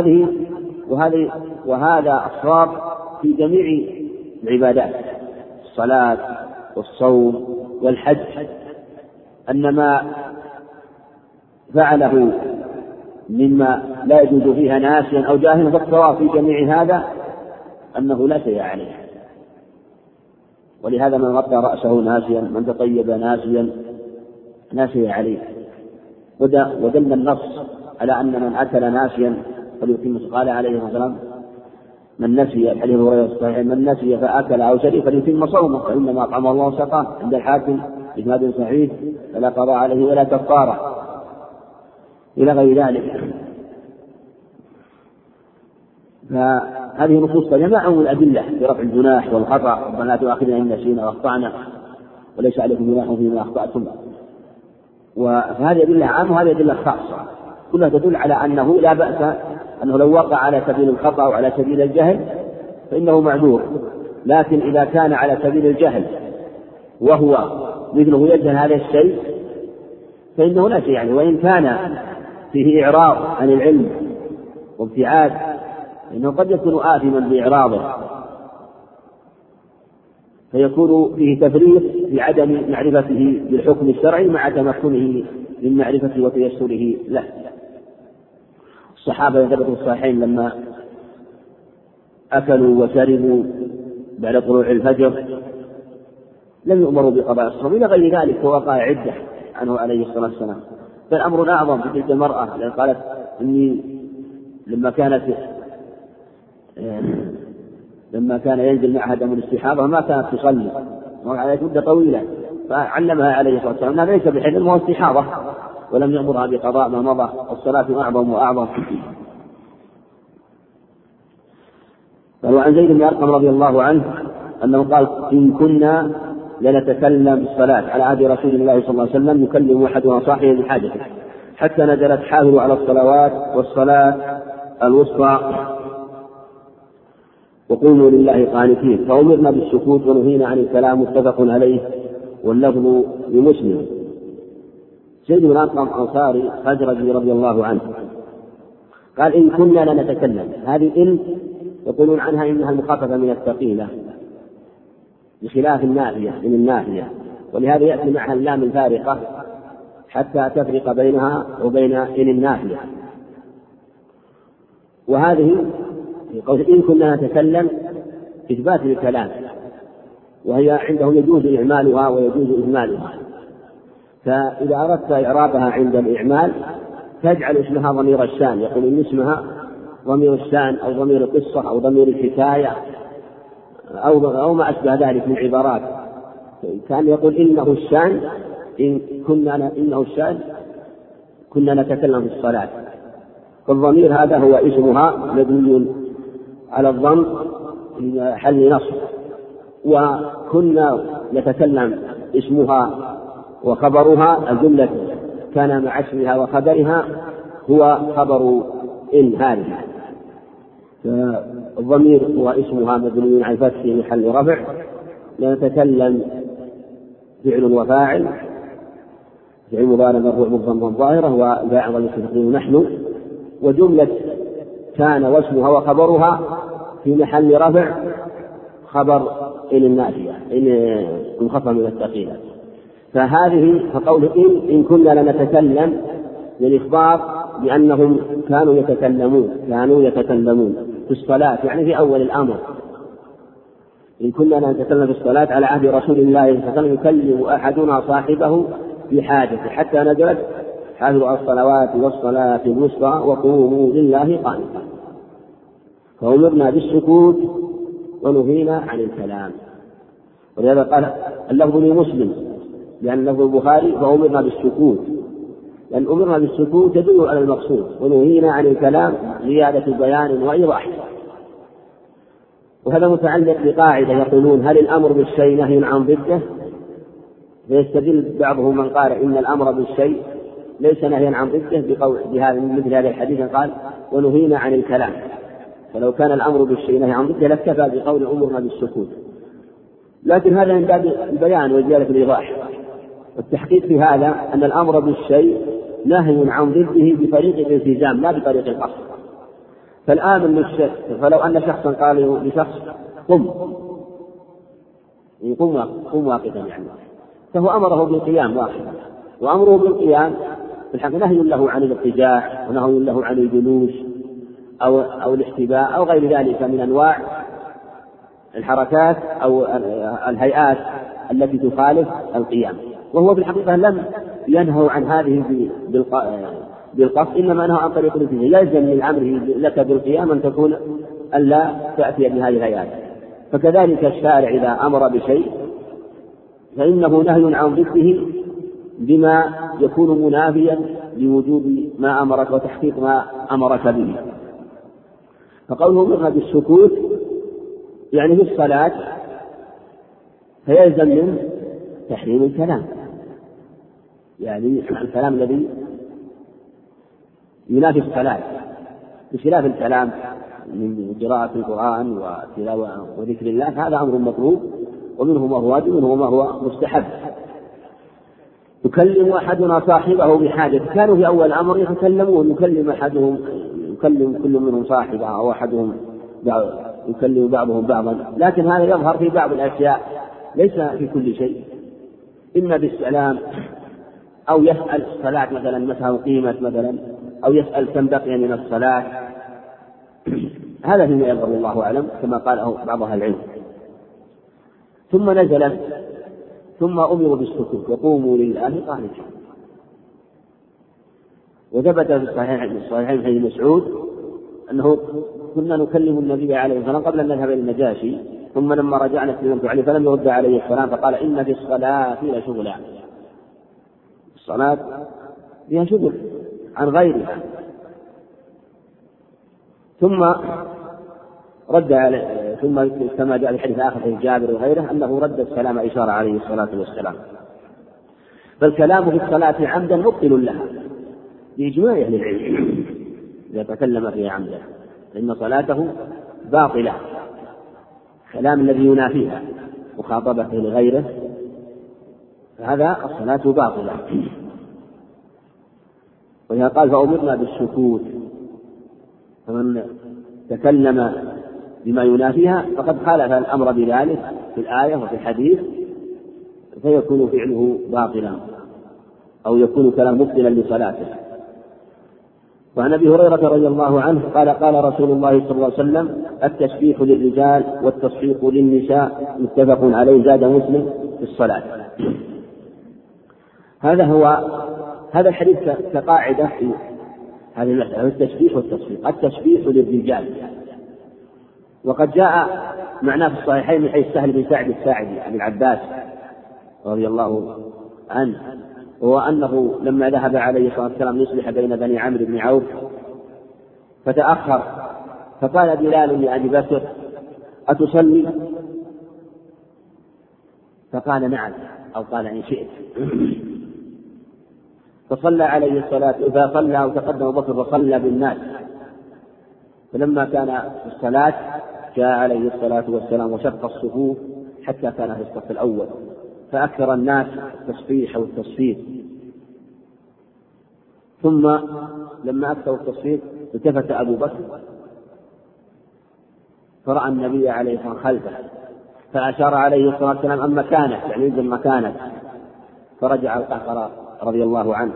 وهذا الصواب في جميع العبادات، الصلاة والصوم والحج، أن ما فعله مما لا يجوز فيها ناسيا أو جاهلا فالصواب في جميع هذا أنه لا شيء عليه. ولهذا من غطى رأسه ناسيا، من تطيب ناسيا لا شيء عليه. ودل النص على أن من أكل ناسيا فليتم، قال عليه الصلاة والسلام من نسي، الحديث هريرة الصحيح، من نسي فأكل أو شرب فليتم صومه فإنما أطعمه الله وسقاه، عند الحاكم بإسناد صحيح، فلا قضاء عليه ولا كفارة، إلى غير ذلك. فهذه نصوص جماعة من الأدلة برفع الجناح والخطأ، ربنا لا تؤاخذنا إن نسينا وأخطأنا وليس عليكم جناح فيما أخطأتم. وهذه أدلة عامة وهذه أدلة خاصة، كلها تدل على أنه لا بأس، أنه لو وقع على سبيل الخطأ أو على سبيل الجهل فإنه معذور. لكن إذا كان على سبيل الجهل وهو مثله يجهل هذا الشيء فإنه لا شيء يعني، وإن كان فيه إعراض عن العلم وابتعاد فإنه قد يكون آثما بإعراضه، فيكون فيه تفريط في عدم معرفته بالحكم الشرعي مع تمكنه من معرفته وتيسره له. الصحابة ثبتوا في الصحيحين لما أكلوا وشربوا بعد طلوع الفجر لم يؤمروا بقضاء الصوم إلى غير ذلك، ووقع عدة عنه عليه الصلاة والسلام. فالأمر أعظم في تلك المرأة، لأن قالت إني لما كان ينزل معها دم الاستحاضة ما كانت تصلي وعلى مدة طويلة، فعلمها عليه الصلاة والسلام أنها ليس بحيث وهو استحاضة، ولم يأمرها بقضاء ما مضى، الصلاة أعظم وأعظم. وعن زيد بن أرقم رضي الله عنه أنه قال: إن كنا لنتكلم بالصلاة على عهد رسول الله صلى الله عليه وسلم يكلم أحدنا صاحبه بحاجته، حتى نزلت: حافظوا على الصلوات والصلاة الوسطى وقوموا لله قانتين. فأمرنا بالسكوت ونهينا عن الكلام، متفق عليه واللفظ لمسلم. زيد بن أرقم أنصاري خزرجي رضي الله عنه قال: إن كنا لنتكلم. هذه إن يقولون عنها إنها المخففة من الثقيلة بخلاف النافية من النافية، ولهذا يأتي معها اللام الفارقة حتى تفرق بينها وبين إن النافية. وهذه في قول إن كنا نتكلم إثبات للكلام، وهي عندهم يجوز إعمالها ويجوز إهمالها. فإذا أردت إعرابها عند الإعمال تجعل اسمها ضمير الشان، يقول إن اسمها ضمير الشان أو ضمير القصة أو ضمير الحكاية أو ما أشبه ذلك من عبارات. كان يقول إنه الشان، إنه الشان كنا نتكلم في الصلاة. فالضمير هذا هو اسمها مبني على الضم في محل نصب، وكنا نتكلم اسمها وخبرها الجملة كان مع اسمها وخبرها هو خبر إن هذه. فالضمير هو اسمها مبني على الفتح في محل رفع. نتكلم فعل وفاعل، فعل مضارع مرفوع بالضمة الظاهرة وباعض المستقيم نحن، وجملة كان واسمها وخبرها في محل رفع خبر إن النافية إن المخفف من الثقيلة. فهذه فقول إن كنا لنتكلم للإخبار بأنهم كانوا يتكلمون في الصلاة، يعني في أول الأمر. إن كنا نتكلم في الصلاة على عهد رسول الله صلى الله عليه وسلم يكلم أحدنا صاحبه في حاجته، حتى نزلت: حافظوا على الصلوات والصلاة الوسطى وقوموا لله قانتين. فأمرنا بالسكوت ونهينا عن الكلام. ولهذا قال اللفظ لمسلم، لأن لفظ البخاري فأمرنا بالسكوت، لأن أمرنا بالسكوت يدل على المقصود، ونهينا عن الكلام زيادة بيان وإيضاح. وهذا متعلق بقاعدة يقولون: هل الأمر بالشيء نهي عن ضده؟ فيستدل بعضهم من قال إن الأمر بالشيء ليس نهيا عن ضده بهذا مثل هذا الحديث قال: ونهينا عن الكلام. فلو كان الأمر بالشيء نهي عن ضده لكفى بقول أمرنا بالسكوت، لكن هذا من باب البيان وزيادة الإيضاح. والتحقيق في هذا أن الأمر بالشيء نهي عن ضده بطريق الالتزام لا بطريق القصد. فالآمن للشيء، فلو أن شخصا قال لشخص: قم واقفا، يعني فهو أمره بالقيام واقفا، وأمره بالقيام في الحق نهي له عن الاضطجاع ونهي له عن الجلوس أو الاحتباء أو غير ذلك من أنواع الحركات أو الهيئات التي تخالف القيام. وهو في الحقيقة لم ينهوا عن هذه بالقصد، إنما نهوا عن طريق الالتزام. يلزم من أمره لك بالقيام أن تكون ألا تأتي بهذه الهيئات. فكذلك الشارع إذا أمر بشيء فإنه نهي عن ضده بما يكون منافيا لوجوب ما أمرك وتحقيق ما أمرك به. فقوله أمرنا بالسكوت يعني في الصلاة فيلزم من تحريم الكلام، يعني الكلام الذي ينافي الصلاة بخلاف الكلام من قراءة القرآن وتلاوة وذكر الله، هذا أمر مطلوب، ومنه ما هو واجب ومنه ما هو مستحب. يكلم أحدنا صاحبه بحاجة، كانوا في أول الأمر يتكلمون، يكلم كل منهم صاحبه أو أحدهم يكلم بعضهم بعضا، لكن هذا يظهر في بعض الأشياء ليس في كل شيء، إما بالسلام أو يسأل الصلاة مثلا متى قيمت مثلا، أو يسأل كم بقي من الصلاة. هذا فيما يظهر الله أعلم كما قاله بعض أهل العلم. ثم نزل ثم أمروا بالسكوت وقوموا لله قانتين. وثبت في الصحيحين حديث مسعود أنه كنا نكلم النبي عليه الصلاة والسلام قبل أن نذهب إلى النجاشي، ثم لما رجعنا سلمت عليه فلم يرد عليه السلام، فقال: إن في الصلاة لشغلا. الصلاة فيها شغل عن غيرها. ثم رد عليه، ثم كما جاء في حديث آخر في جابر وغيره أنه رد السلام إشارة عليه الصلاة والسلام. فالكلام في الصلاة عمدا مبطل لها بإجماع أهل العلم إذا تكلم فيها عمدا، فإن صلاته باطلة. الكلام الذي ينافيها مخاطبته لغيره فهذا الصلاة باطلة. وإذا قال فأمرنا بالسكوت، فمن تكلم بما ينافيها فقد خالف الأمر بذلك في الآية وفي الحديث، فيكون فعله باطلا أو يكون كلام مبطلا لصلاته. وعن أبي هريرة رضي الله عنه قال قال رسول الله صلى الله عليه وسلم التسبيح للرجال والتصفيق للنساء، متفق عليه، زاد مسلم في الصلاة. هذا الحديث كقاعدة في هذه المسألة، التسبيح والتصفيق. التسبيح للرجال، وقد جاء معناه في الصحيحين من حيث سهل بن سعد الساعدي عن العباس رضي الله عنه، وهو أنه لما ذهب عليه الصلاة والسلام ليصلح بين بني عمرو بن عوف فتأخر، فقال بلال لأبي بكر أتصلي؟ فقال نعم، أو قال إن شئت. فصلى عليه الصلاة، فصلى وتقدم أبو بكر وصلى بالناس، فلما كان في الصلاة جاء عليه الصلاة والسلام وشق الصفوف حتى كان في الصف الأول، فأكثر الناس التصفيح والتصفيق. ثم لما أكثر التصفيق التفت أبو بكر فرأى النبي عليه الصلاة والسلام خلفه، فأشار عليه الصلاة والسلام أن مكانه، يعني ينزل مكانه، فرجع القهقرى رضي الله عنه.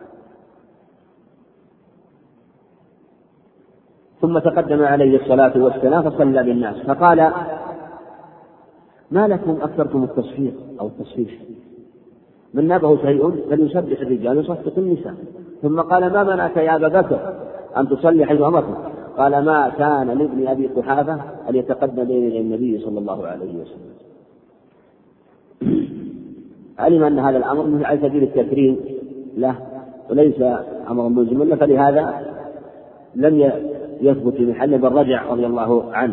ثم تقدم عليه الصلاة والسلام فصلى بالناس، فقال ما لكم أكثرتم التصفيق أو التصفيح؟ من نابه شيء فليسبح الرجال ويصفق النساء. ثم قال ما منعك يا أبا بكر أن تصلي حيث أمرتم؟ قال ما كان لابن أبي قحافة أن يتقدم بين يدي النبي صلى الله عليه وسلم. علم أن هذا الأمر على سبيل التكريم له وليس أمر ملزم له، فلهذا لم يثبت في محله بل رجع رضي الله عنه.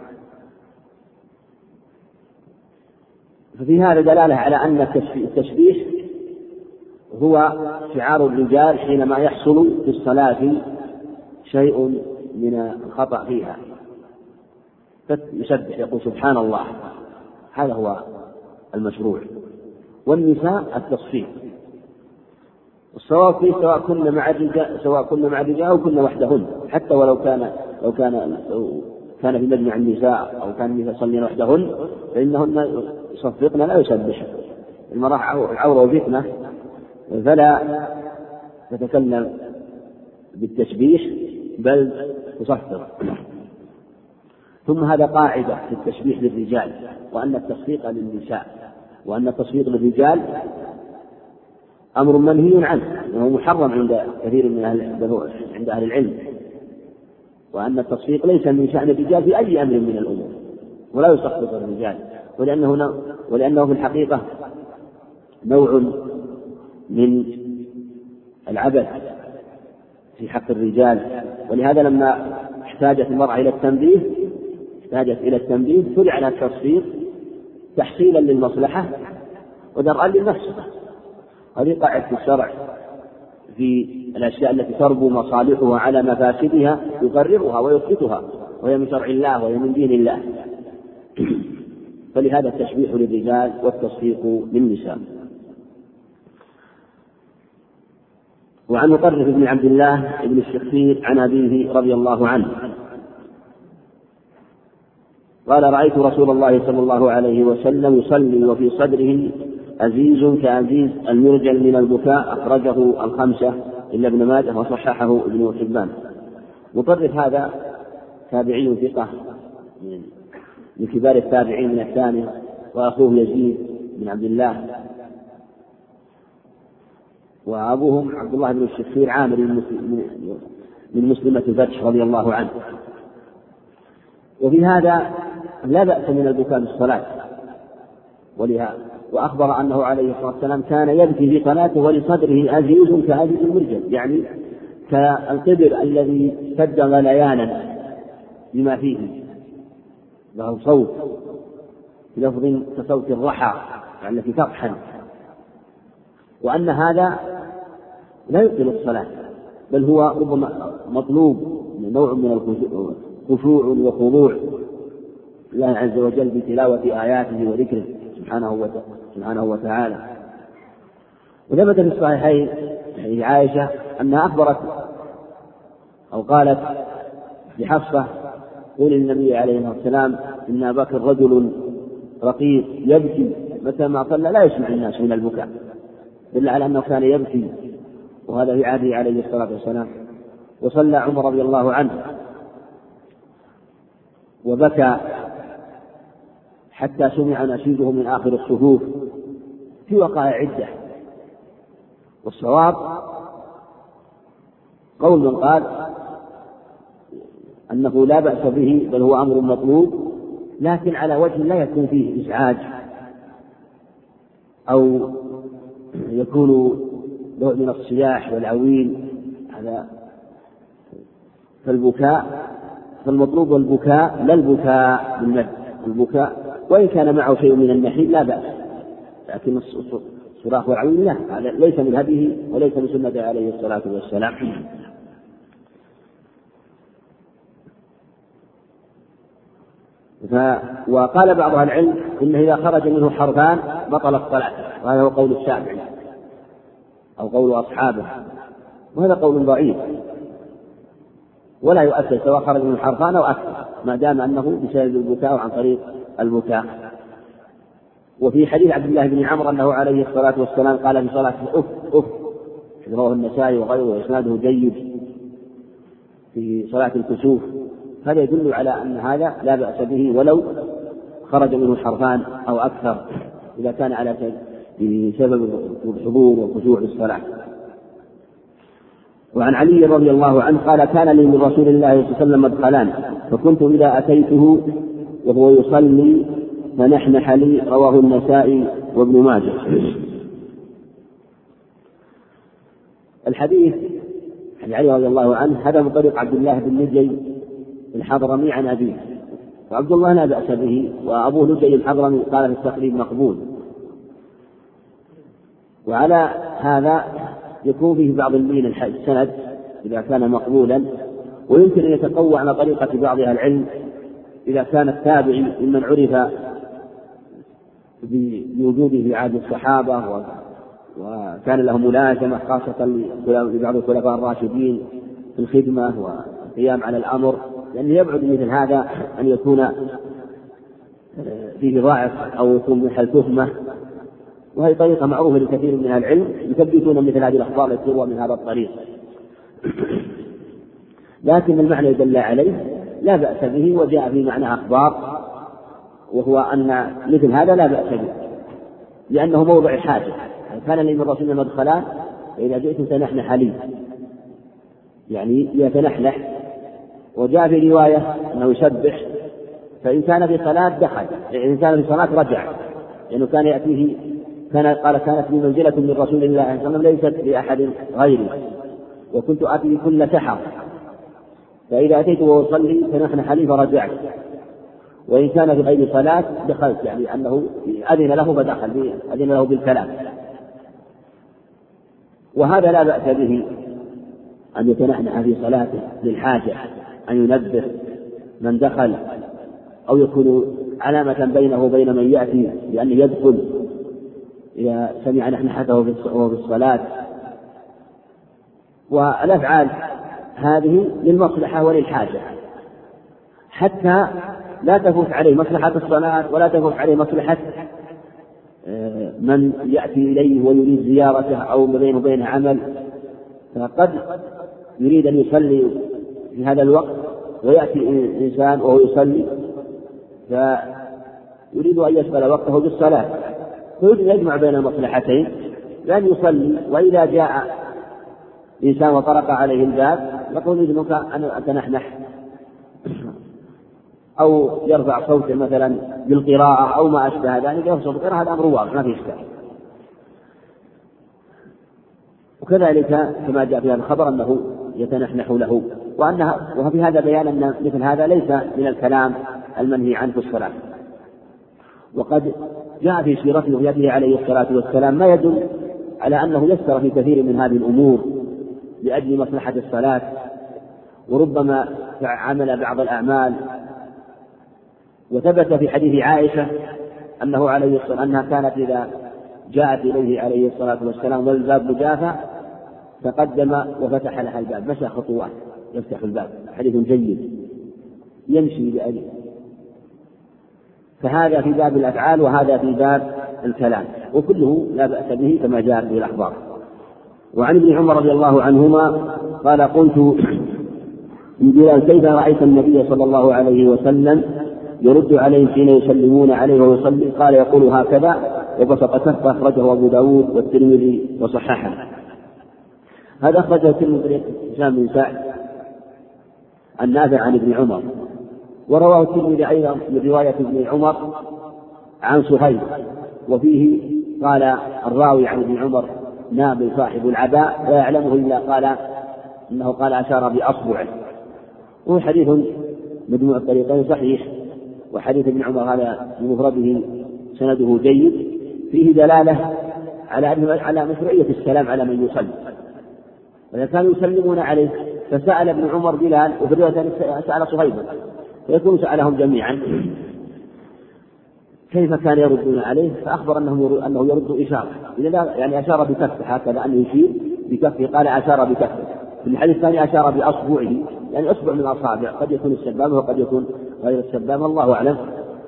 ففي هذا دلالة على أن التشبيح هو شعار الرجال حينما يحصل في الصلاة شيء من الخطأ فيها، فيسبح يقول سبحان الله، هذا هو المشروع. والنساء التصفيق، الصواب فيه سواء كن مع الرجال أو كن وحدهن، حتى ولو كان في مجمع النساء أو كان النساء يصلين وحدهن فإنهن يصفقن لا يسبحن. المرأة عورة وفتنة فلا تتكلم بالتسبيح بل تصفق. ثم هذا قاعدة في التسبيح للرجال، وأن التصفيق للنساء، وأن التصفيق للرجال أمر منهي عنه وهو محرم عند كثير من عند أهل العلم، وأن التصفيق ليس من شأن الرجال في أي أمر من الأمور، ولا يصفق الرجال، ولأنه في الحقيقة نوع من العبث في حق الرجال. ولهذا لما احتاجت المرأة إلى التنبيه شرع لها التصفيق تحصيلا للمصلحة ودرءا للمفسدة. هذه قاعدة الشرع في الأشياء التي تربو مصالحها على مفاسدها يقررها ويثبتها، وهي من شرع الله وهي من دين الله. فلهذا التشبيح للرجال والتصفيق للنساء. وعن مطرف بن عبد الله بن الشخير عن أبيه رضي الله عنه قال رأيت رسول الله صلى الله عليه وسلم يصلي وفي صدره أزيز كأزيز المرجل من البكاء، أخرجه الخمسة إلا ابن ماجه وصححه ابن حبان. مطرف هذا تابعي ثقة من كبار التابعين من الثانية، وأخوه يزيد بن عبد الله، وأبوهم عبد الله بن الشخير عامر من مسلمة الفتح رضي الله عنه. وفي هذا لا بأس من البكاء بالصلاة، وأخبر أنه عليه الصلاة والسلام كان يبكي في صلاته ولصدره أزيز كأزيز المرجل، يعني كالقدر الذي سد غليانا بما فيه، له صوت بلفظ كصوت الرحى يعني التي تطحن، وأن هذا لا يبطل الصلاة، بل هو ربما مطلوب نوع من الخشوع وخضوع الله عز وجل بتلاوة آياته وذكره سبحانه وتعالى. وثبت في الصحيحين حديث عائشة أنها أخبرت أو قالت لحفصة قول النبي عليه الصلاة والسلام إن أبا بكر رجل رقيق يبكي متى ما صلى لا يسمع الناس من البكاء، دل على أنه كان يبكي، وهذا في عهده عليه الصلاة والسلام. وصلى عمر رضي الله عنه وبكى حتى سمع نشيده من آخر الصفوف في وقائع عدة. والصواب قول من قال أنه لا بأس به بل هو أمر مطلوب، لكن على وجه لا يكون فيه إزعاج أو يكون نوع من الصياح والعويل، هذا فالمطلوب والبكاء لا البكاء بالمد، البكاء وإن كان معه شيء من النحيل لا بأس، لكن الصراخ والعويل لا، هذا ليس من هديه وليس من سنته عليه الصلاة والسلام. وقال بعض أهل العلم إنه إذا خرج منه حرفان بطل الصلاة، وهذا هو قول الشافعي أو قول أصحابه، وهذا قول ضعيف ولا يؤثر سواء خرج منه حرفان أو أكثر ما دام أنه بسبب البكاء وعن طريق البكاء. وفي حديث عبد الله بن عمرو أنه عليه الصلاة والسلام قال في صلاته أف رواه النسائي وغيره وإسناده جيد في صلاة الكسوف، هذا يدل على أن هذا لا بأس به ولو خرج منه حرفان أو أكثر إذا كان على بسبب الحضور والخشوع في الصلاة. وعن علي رضي الله عنه قال كان لي من رسول الله صلى الله عليه وسلم مدخلان فكنت إذا أتيته وهو يصلي فنحنح لي، رواه النسائي وابن ماجه. الحديث عن علي رضي الله عنه هذا من طريق عبد الله بن نجي الحضرمي عن أبيه، وعبد الله لا بأس به، وأبوه نجي الحضرمي قال في التقريب مقبول. وعلى هذا يكون فيه بعض الميل السند إذا كان مقبولا، ويمكن أن يتقوى على طريقة بعض أهل العلم إذا كان التابعي ممن عرف بوجوده في عهد الصحابة وكان له ملازمة خاصة لبعض الخلفاء الراشدين في الخدمة والقيام على الأمر، لأنه يبعد مثل هذا أن يكون فيه ضعف أو يكون محل تهمة، وهي طريقة معروفة لكثير من أهل العلم يثبتون مثل هذه الأخبار التي تروى من هذا الطريق. لكن المعنى يدل عليه لا بأس به، وجاء في معنى أخبار، وهو أن مثل هذا لا بأس به لأنه موضع حاجة. كان لي من رسول الله مدخلان فإذا جئتم تنحنح لي، يعني يتنحنح. وجاء في رواية أنه يسبح، فإن كان في صلاة دخل، إن كان في صلاة رجع، لأنه كان يأتيه قال كانت لي منزلة من رسول الله صلى الله عليه وسلم ليست لأحد غيري، وكنت آتي كل سحر، فإذا أتيت وأصلي فنحنح لي فرجعت، وإن كان في غير صلاة دخلت، يعني أنه أذن له فدخل، أذن له بالكلام. وهذا لا بأس به أن يتنحنح في صلاته للحاجة، أن ينبه من دخل أو يكون علامة بينه وبين من يأتي لأنه يدخل إذا سمع نحنحته وهو في الصلاة. والأفعال هذه للمصلحة وللحاجة، حتى لا تفوت عليه مصلحة الصلاة ولا تفوت عليه مصلحة من يأتي إليه ويريد زيارته أو ما بينه وبينه عمل، فقد يريد أن يصلي في هذا الوقت ويأتي إنسان وهو يصلي فيريد أن يشغل وقته بالصلاة، فيريد أن يجمع بين المصلحتين لأن يصلي. وإذا جاء إنسان وطرق عليه الباب يقول إذنك أن أتنحنح، أو يرفع صوته مثلا بالقراءة أو ما أشبه ذلك يرفع صوت القراءة، هذا أمر واضح ما فيه إشكال. وكذلك كما جاء في هذا الخبر أنه يتنحنح له، وفي هذا بيان أن مثل هذا ليس من الكلام المنهي عنه في الصلاة. وقد جاء في سيرته ويده عليه الصلاة والسلام ما يدل على أنه يسر في كثير من هذه الأمور لأجل مصلحة الصلاة، وربما عمل بعض الأعمال. وثبت في حديث عائشة أنها كانت إذا جاءت إليه عليه الصلاة والسلام والباب مجافى تقدم وفتح لها الباب، مشى خطوات يفتح الباب، حديث جيد يمشي بأجله. فهذا في باب الأفعال وهذا في باب الكلام، وكله لا بأس به كما جاء في الأخبار. وعن ابن عمر رضي الله عنهما قال: قلت بلال: كيف رأيت النبي صلى الله عليه وسلم يرد عليهم حين يسلمون عليه ويصلي؟ قال: يقول هكذا وبسط كفه. أخرجه أبو داود والترمذي وصححه. هذا أخرجه الترمذي هشام بن سعد النافع عن ابن عمر، ورواه الترمذي أيضا من رواية ابن عمر عن صهيب، وفيه قال الراوي عن ابن عمر: ناب صاحب العباء لا يعلمه إلا قال إنه قال أشار بأصبعه. وهو حديث مجموع الطريقين صحيح، وحديث ابن عمر هذا بمفرده سنده جيد، فيه دلالة على مشروعية السلام على من يصلي. وإذا كانوا يسلمون عليه فسأل ابن عمر بلال، وفي الرواية سأل صهيبا، فيكون سألهم جميعا كيف كان يردون عليه، فأخبر أنه يرد إشارة، يعني أشار بكفه، هكذا أن يشير بكفه، قال أشار بكفه. في الحديث الثاني أشار بأصبعه، يعني أصبع من الأصابع، قد يكون السبابة وقد يكون غير السبابة، الله أعلم.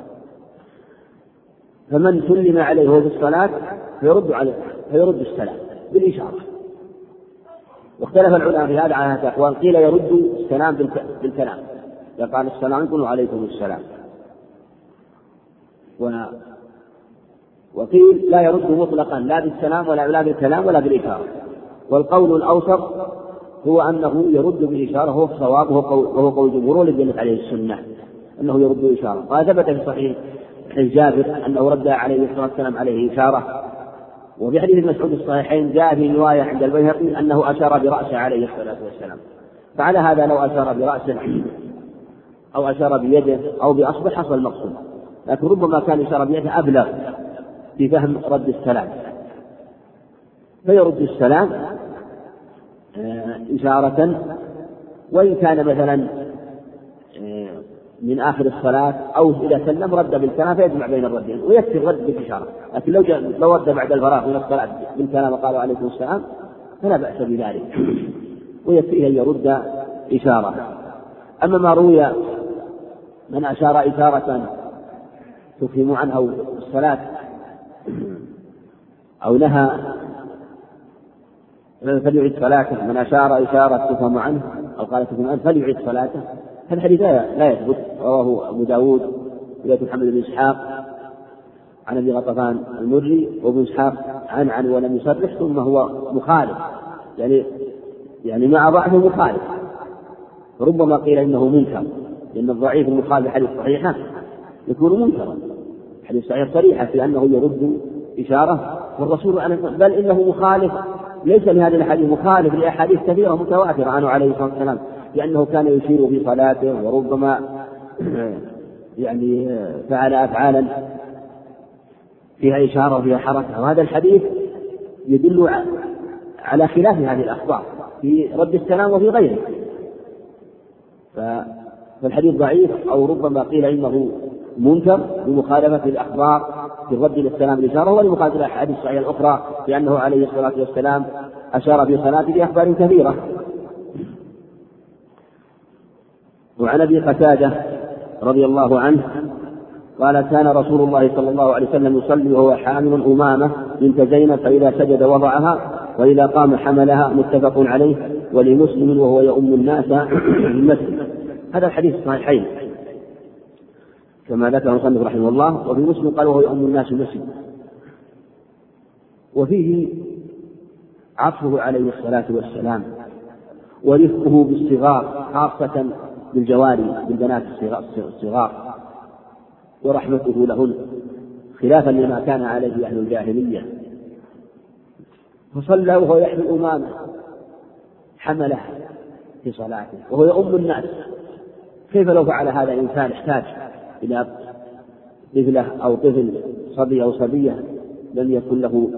فمن سلم عليه وهو في الصلاة فيرد السلام بالإشارة. واختلف العلماء في هذا على هذا أقوال، قيل يرد السلام بالكلام، يقال السلام عليكم وعليكم السلام، وقيل لا يرد مطلقا لا بالسلام ولا بالكلام ولا بالإشارة. والقول الأوسط هو أنه يرد بالإشارة، هو الصواب وهو قول الجمهور الذي دلت عليه السنة أنه يرد إشارة. وثبت في صحيح جابر أنه رد عليه الصلاة والسلام عليه إشارة. وفي حديث مسعود الصحيحين جاء في رواية عند البيهقي أنه أشار برأسه عليه الصلاة والسلام. فعلى هذا لو أشار برأسه أو أشار بيده أو بأصبع حصل المقصود، لكن ربما كان إشارة بيده أبلغ في فهم رد السلام، فيرد السلام إشارة، وإن كان مثلا من آخر الصلاة أو إذا سلم رد بالكلام فيجمع بين الردين، ويكفي الرد بالإشارة. لكن لو رد بعد الفراغ من الصلاة بالكلام وقالوا عليكم السلام فلا بأس بذلك، ويكفيه أن يرد إشارة. أما ما روي من أشار إشارة تفهم عنه الصلاة أو نهى فليعيد صلاته، من أشار إشارة تفهم عنه أو قال تفهم عنه فليعيد صلاته، هذا الحديث لا يثبت. رواه أبو داود رواية محمد بن إسحاق عن أبي غطفان المري، وابن إسحاق عن ولم يصرح، ثم هو مخالف، يعني مع ضعفه مخالف، ربما قيل إنه منكر، لأن الضعيف المخالف حديث صحيحة يكون منكرا. حديث صحيح صريحة في أنه يرد إشارة، والرسول بل إنه مخالف ليس لهذه الحديث، مخالف لأحاديث كثيرة متواترة عنه عليه الصلاة والسلام، لأنه كان يشير في صلاته، وربما يعني فعل أفعالا فيها إشارة وفيها حركة. وهذا الحديث يدل على خلاف هذه الأخبار في رد السلام وفي غيره، فالحديث ضعيف، أو ربما قيل إنه منكر بمخالفة الأخبار في الرد للسلام بالإشارة، ولمخالفة الأحاديث الصحيحة الأخرى لأنه عليه الصلاة والسلام أشار في صلاته بأخبار كثيرة. وعن أبي قتادة رضي الله عنه قال: كان رسول الله صلى الله عليه وسلم يصلي وهو حامل أمامة بنت زينب، فإذا سجد وضعها وإذا قام حملها، متفق عليه، ولمسلم وهو يؤم الناس بالمسجد. هذا الحديث الصحيحين كما ذكر المصنف رحمه الله، وفي مسلم قال وهو يؤم الناس بالمسجد. وفيه عطفه عليه الصلاة والسلام ورفقه بالصغار، خاصة بالجواري بالبنات الصغار ورحمته لهن خلافا لما كان عليه أهل الجاهلية. فصلى وهو يحمل أمامه حمله في صلاته وهو يؤم الناس. كيف لو فعل هذا إنسان احتاج إلى طفلة أو طفل صبي أو صبية لم يكن له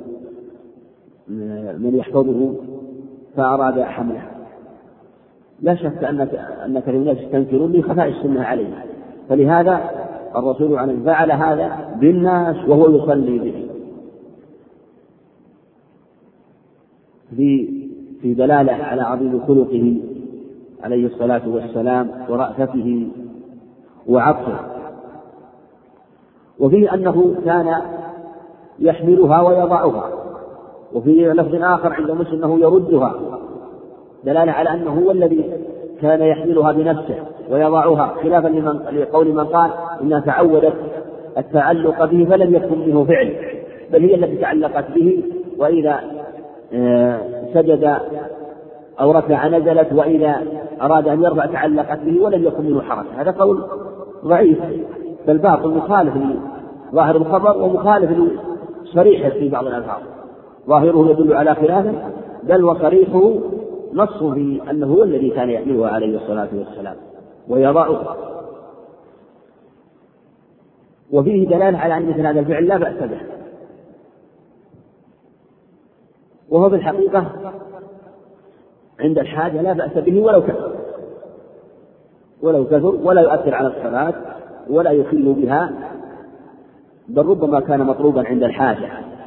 من يحفظه فأراد حمله؟ لا شك أن كثير من الناس يستنكرون لخفاء السنة عليه، فلهذا الرسول عنه فعل هذا بالناس وهو يصلي به في دلالة على عظيم خلقه عليه الصلاة والسلام ورأفته وعطفه. وفيه أنه كان يحملها ويضعها، وفي لفظ آخر عند مسلم أنه يردها، دلالة على أنه هو الذي كان يحملها بنفسه ويضعها، خلافا لقول من قال إنها تعودت التعلق به فلم يكن منه فعل، بل هي التي تعلقت به، وإذا سجد أو ركع نزلت، وإذا أراد أن يرفع تعلقت به ولم يكن منه حركة. هذا قول ضعيف، بل باطل مخالف لظاهر الخبر ومخالف لصريحه في بعض الألفاظ. ظاهره يدل على خلافه، بل وصريحه نص في أنه هو الذي كان يحملها عليه الصلاة والسلام ويضعه. وفيه دلالة على أن مثل هذا الفعل لا بأس به، وهو بالحقيقة عند الحاجة لا بأس به ولو كثر ولا يؤثر على الصلاة ولا يخل بها، بل ربما كان مطلوبا عند الحاجة.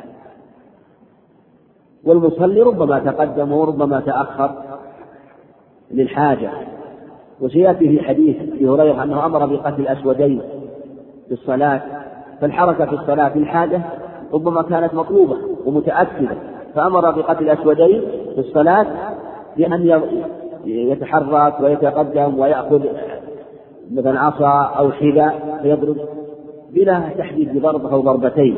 والمصلي ربما تقدم وربما تأخر للحاجة. وسيأتي في حديث أبي هريرة أنه أمر بقتل الأسودين في الصلاة، فالحركة في الصلاة في الحاجة ربما كانت مطلوبة ومتأكدة، فأمر بقتل الأسودين في الصلاة بأن يتحرك ويتقدم ويأخذ مثلا عصا أو حذاء فيضرب بلا تحديد بضربة أو ضربتين.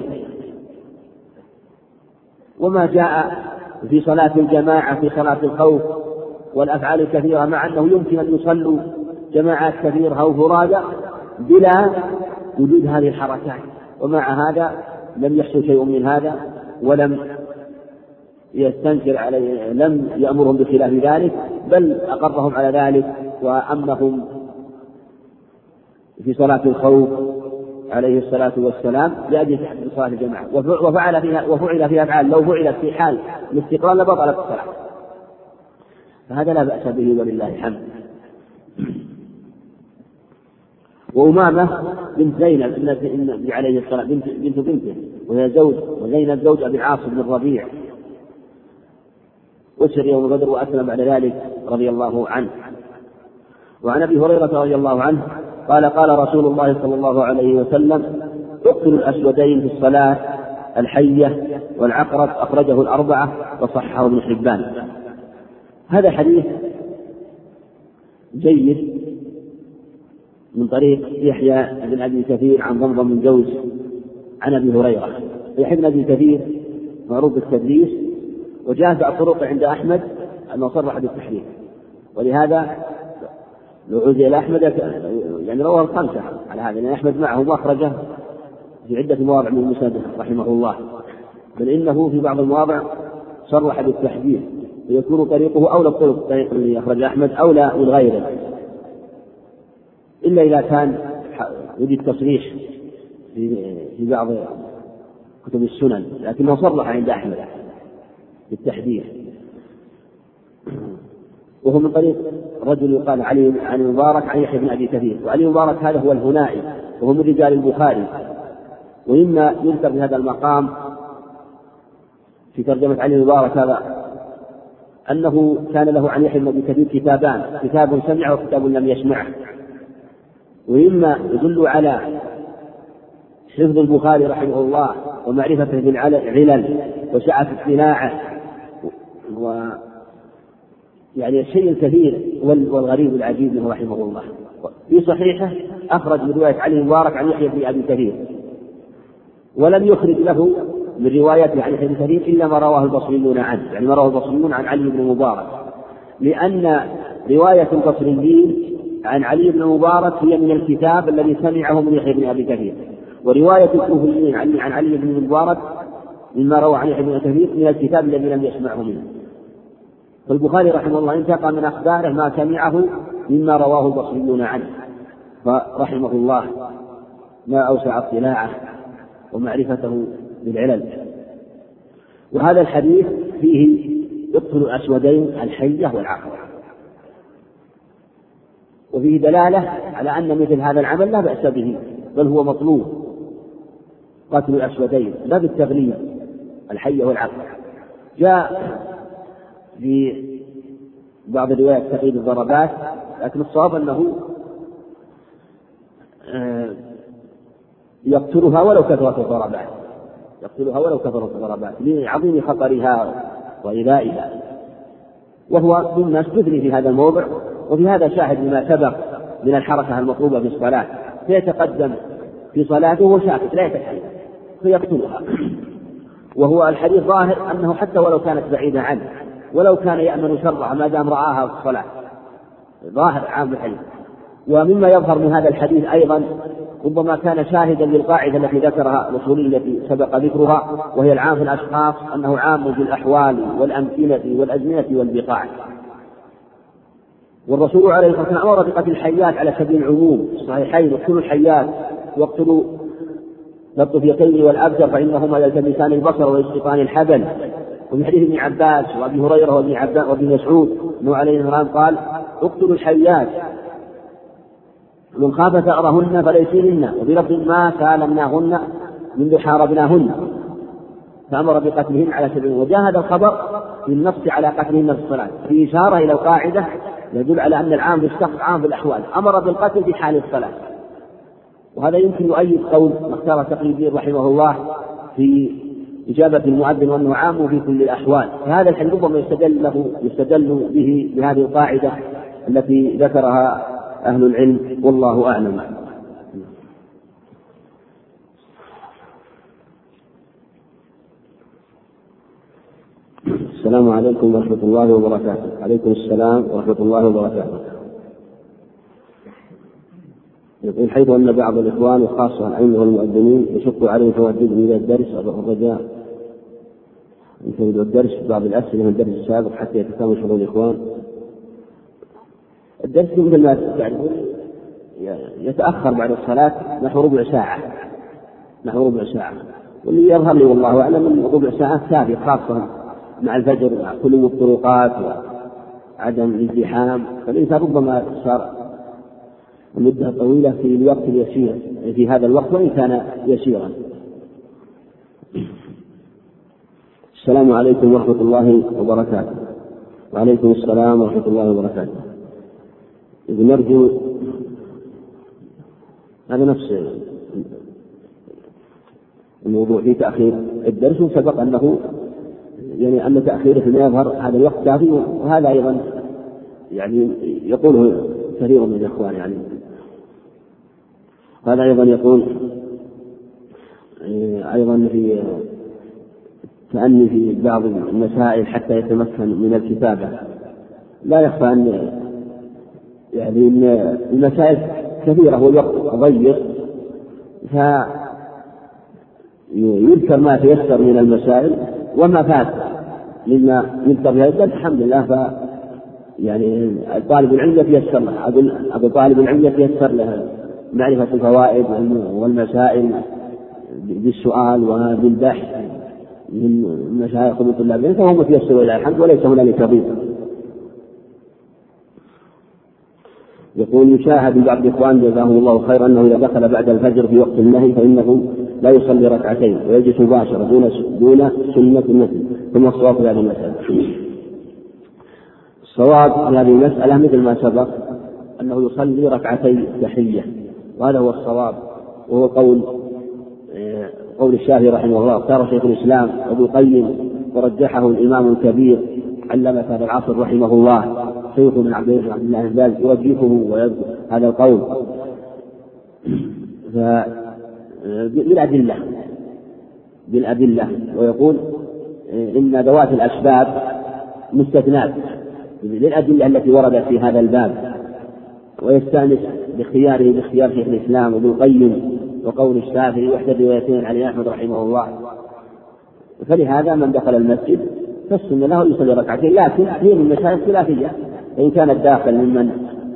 وما جاء في صلاة الجماعة في صلاة الخوف والأفعال الكثيرة، مع أنه يمكن أن يصلوا جماعات كثيرة أو فرادى بلا وجود هذه الحركات، ومع هذا لم يحصل شيء من هذا ولم يستنكر عليه، لم يأمرهم بخلاف ذلك، بل أقرهم على ذلك وأمرهم في صلاة الخوف عليه الصلاة والسلام لأجل تحديد صلاة الجماعة. وفعل فيها أفعال لو فعلت في حال الاستقرار لبطلت الصلاة، فهذا لا بأس به ولله الحمد. وأمامة بنت زينب النبي عليه الصلاة بنت بنته، وهي زوج وزينب زوج أبي العاص بن الربيع، أسر يوم بدر وأسلم بعد ذلك رضي الله عنه. وعن أبي هريرة رضي الله عنه قال قال رسول الله صلى الله عليه وسلم اقتلوا الأسودين في الصلاة الحية والعقرب، أخرجه الأربعة وصححه ابن حبان. هذا حديث جيد من طريق يحيى بن أبي كثير عن ضمضم بن جوز عن أبي هريرة. يحيى بن أبي كثير معروف بالتدليس، وجاء في الطرق عند أحمد أنه صرح بالتحريف، ولهذا لو عزي إلى أحمد يعني رواه الخمسة على هذا، لأن أحمد معه وأخرجه في عدة مواضع من المسند رحمه الله، بل إنه في بعض المواضع صرح بالتحديث، ويكون طريقه أولى الطرق اللي أخرج أحمد أولى من غيره، إلا إذا كان يريد تصريح في بعض كتب السنن، لكنه صرح عند أحمد بالتحديث. وهو من طريق رجل يقال علي عن المبارك عن يحيى بن أبي كثير، وعلي المبارك هذا هو الهنائي وهو من رجال البخاري. ومما يذكر في هذا المقام في ترجمة علي المبارك هذا أنه كان له عن يحيى بن أبي كثير كتابان، كتاب سمعه وكتاب لم يسمعه. ومما يدل على حفظ البخاري رحمه الله ومعرفته بالعلل وسعة اطلاعه يعني الشيء الكثير والغريب العجيب منه رحمه الله. في صحيحه أخرج من رواية علي المبارك عن يحيى بن أبي كثير، ولم يخرج له من روايته عن يحيى بن كثير إلا ما رواه البصريون عنه، يعني ما رواه البصريون عن علي بن مبارك، لأن رواية البصريين عن علي بن المبارك هي من الكتاب الذي سمعه من يحيى بن أبي كثير، ورواية الكوفيين عن علي بن المبارك مما روى عن يحيى بن أبي كثير من الكتاب الذي لم يسمعه منه. فالبخاري رحمه الله انتقى من أخباره ما سمعه مما رواه البصريون عنه، فرحمه الله ما أوسع اطلاعه ومعرفته بالعلل. وهذا الحديث فيه يقتل الأسودين الحية والعقرب، وفيه دلالة على أن مثل هذا العمل لا بأس به، بل هو مطلوب قتل الأسودين لا بالتغليب الحية والعقرب. جاء في بعض الروايات تقييد الضربات، لكن الصواب أنه يقتلها ولو كثرت الضربات، يقتلها ولو كثرت الضربات لعظيم خطرها وإيذائها، وهو مما استثني في هذا الموضع. وفي هذا شاهد لما سبق من الحركة المطلوبة في الصلاة، فيتقدم في صلاته وشاكت لا يتكلم فيقتلها. وهو الحديث ظاهر أنه حتى ولو كانت بعيدة عنه، ولو كان يأمن شرها ما دام رآها في الصلاة، ظاهر عام الحديث. ومما يظهر من هذا الحديث أيضا ربما كان شاهدا للقاعدة التي ذكرها الأصولية التي سبق ذكرها، وهي العام في الأشخاص أنه عام في الأحوال والأمكنة والأزمنة والبقاع. والرسول عليه الصلاة والسلام أمر بقتل الحيات على سبيل العموم، الصحيحين اقتلوا الحيات واقتلوا الطفيقين والأبتر فإنهما يلتمسان البصر ويسقطان الحبل. وفي حديث ابن عباس وأبي هريرة وابن عباس وابن مسعود أنه عليه السلام قال اقتلوا الحيات من خاف ثأرهن فليسيرن، وبلفظ ما سالمناهن منذ حاربناهن، فأمر بقتلهن على سبيل. وجاء هذا الخبر بالنص على قتلهن في الصلاة، في إشارة إلى القاعدة يدل على أن العام في الشخص عام في الأحوال، أمر بالقتل في حال الصلاة. وهذا يمكن يؤيد قول اختار تقي الدين رحمه الله في إجابة المؤذن وأنه عام في كل الأحوال. فهذا الحديث ربما يستدل به بهذه القاعدة التي ذكرها أهل العلم، والله أعلم. السلام عليكم ورحمة الله وبركاته. عليكم السلام ورحمة الله وبركاته. يقول حيث أن بعض الإخوان وخاصة الأئمة والمؤذنين يشق عليهم توددهم إلى الدرس الرجاء يفيد الدرس بعض الأسئلة من الدرس السابق حتى يتكامل شغل الإخوان. الدرس مثل ما تعرفون يتأخر بعد الصلاة نحو ربع ساعة، واللي يظهر لي والله أعلم أن ربع ساعة كافية، خاصة مع الفجر مع خلو الطرقات وعدم الازدحام، فالإنسان ربما صار مدة طويلة في الوقت اليسير في هذا الوقت وإن كان يسيرا. السلام عليكم ورحمة الله وبركاته. وعليكم السلام ورحمة الله وبركاته. إذ نرجو هذا نفس الموضوع في تأخير الدرس، سبق أنه يعني أن تأخيره فيما يظهر هذا الوقت كافي، وهذا أيضا يعني يقوله كثير من الإخوان، يعني هذا أيضا يقول أيضا في تأني في بعض المسائل حتى يتمكن من الكتابة. لا يخفى أن يعني المسائل كثيرة والوقت ضيق، فيذكر ما تيسر من المسائل وما فات مما يذكر في هذا الحمد لله. يعني طالب العلم يتيسر له، أقول طالب العلم يتيسر له معرفة الفوائد والمسائل بالسؤال وبالبحث من مشايخ ومن طلاب، فهو متيسر إلى الحمد وليس هنالك ضيق. يقول يشاهد بعض الإخوان جزاهم الله خيرا أنه إذا دخل بعد الفجر في وقت النهي فإنه لا يصلي ركعتين ويجلس مباشرة دون سنة النفل، ثم الصواب في هذه المسألة. الصواب في هذه المسألة مثل ما سبق أنه يصلي ركعتي تحية، وهذا هو الصواب، وهو قول الشافعي رحمه الله. اختار شيخ الإسلام ابن القيم ورجحه الإمام الكبير علامة هذا العصر رحمه الله شيخ بن عبد الله بن باز يوجهه ويذكر هذا القول بالأدلة، ويقول إن ذوات الأسباب مستثنات للأدلة التي وردت في هذا الباب، ويستأنس باختياره باختيار شيخ الإسلام وابن القيم وقول الشافعي وإحدى الروايتين علي أحمد رحمه الله. فلهذا من دخل المسجد فالسنة له يصلي ركعتين، لكن هي من المسائل الخلافية، فإن كان الداخل ممن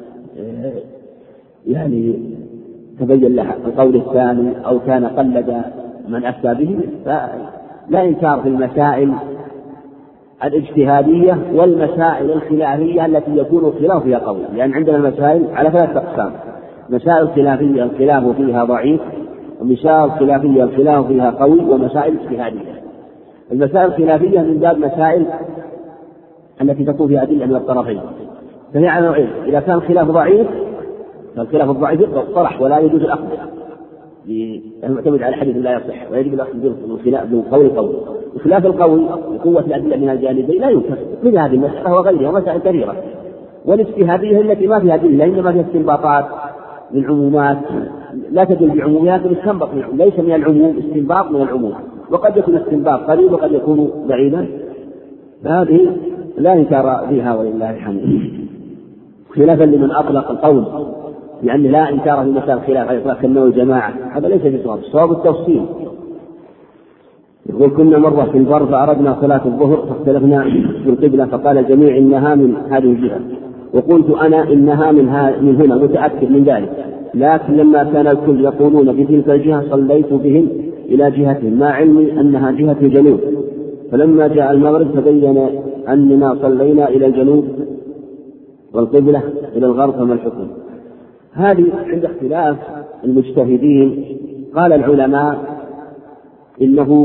يعني تبين له القول الثاني أو كان قلد من أفتى به فلا إنكار في المسائل الاجتهادية والمسائل الخلافية التي يكون الخلاف فيها قوي، لأن عندنا المسائل على 3 أقسام: مسائل خلافية الخلاف فيها ضعيف، ومسائل خلافية الخلاف فيها قوي، ومسائل اجتهادية. المسائل الخلافية من باب مسائل التي تكون فيها أدلة من الطرفين، فهي على نوعين: إذا كان الخلاف ضعيف فالخلاف الضعيف صرح ولا يجوز الأخذ المعتمد على حديث لا يصح، ويجب الأخذ بالقول قوي. الخلاف القوي بقوة الأدلة من الجانبين لا ينكر من هذه المسألة وغيرها ومسائل كثيرة. والاجتهادية التي ما فيها أدلة إنما فيها استنباطات من عمومات لا تدل بعمومها، تستنبط ليس من العموم استنباط من العموم، وقد يكون استنباط قريب وقد يكون بعيدا، فهذه لا إنكار فيها ولله الحمد. خلافا لمن أطلق القول لأن لا إنكار في مسائل الخلاف على إطلاق النوع الجماعة، هذا ليس في صواب. الصواب التفصيل. يقول: كنا مرة في البر فأردنا صلاة الظهر فاختلفنا في القبلة، فقال الجميع إنها من هذه الجهة، وقلت أنا إنها من هنا، متأكد من ذلك، لكن لما كان الكل يقولون بتلك الجهة صليت بهم إلى جهتهم مع علمي أنها جهة الجنوب، فلما جاء المغرب تبين أننا صلينا إلى الجنوب والقبلة إلى الغرب، فما الحكم؟ هذه عند اختلاف المجتهدين. قال العلماء إنه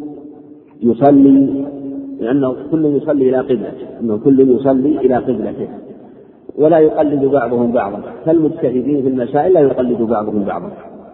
يصلي لأنه كل يصلي إلى قبلته، إنه كل يصلي إلى قبلته ولا يقلد بعضهم بعضا، فالمجتهدين في المسائل لا يقلد بعضهم بعضا.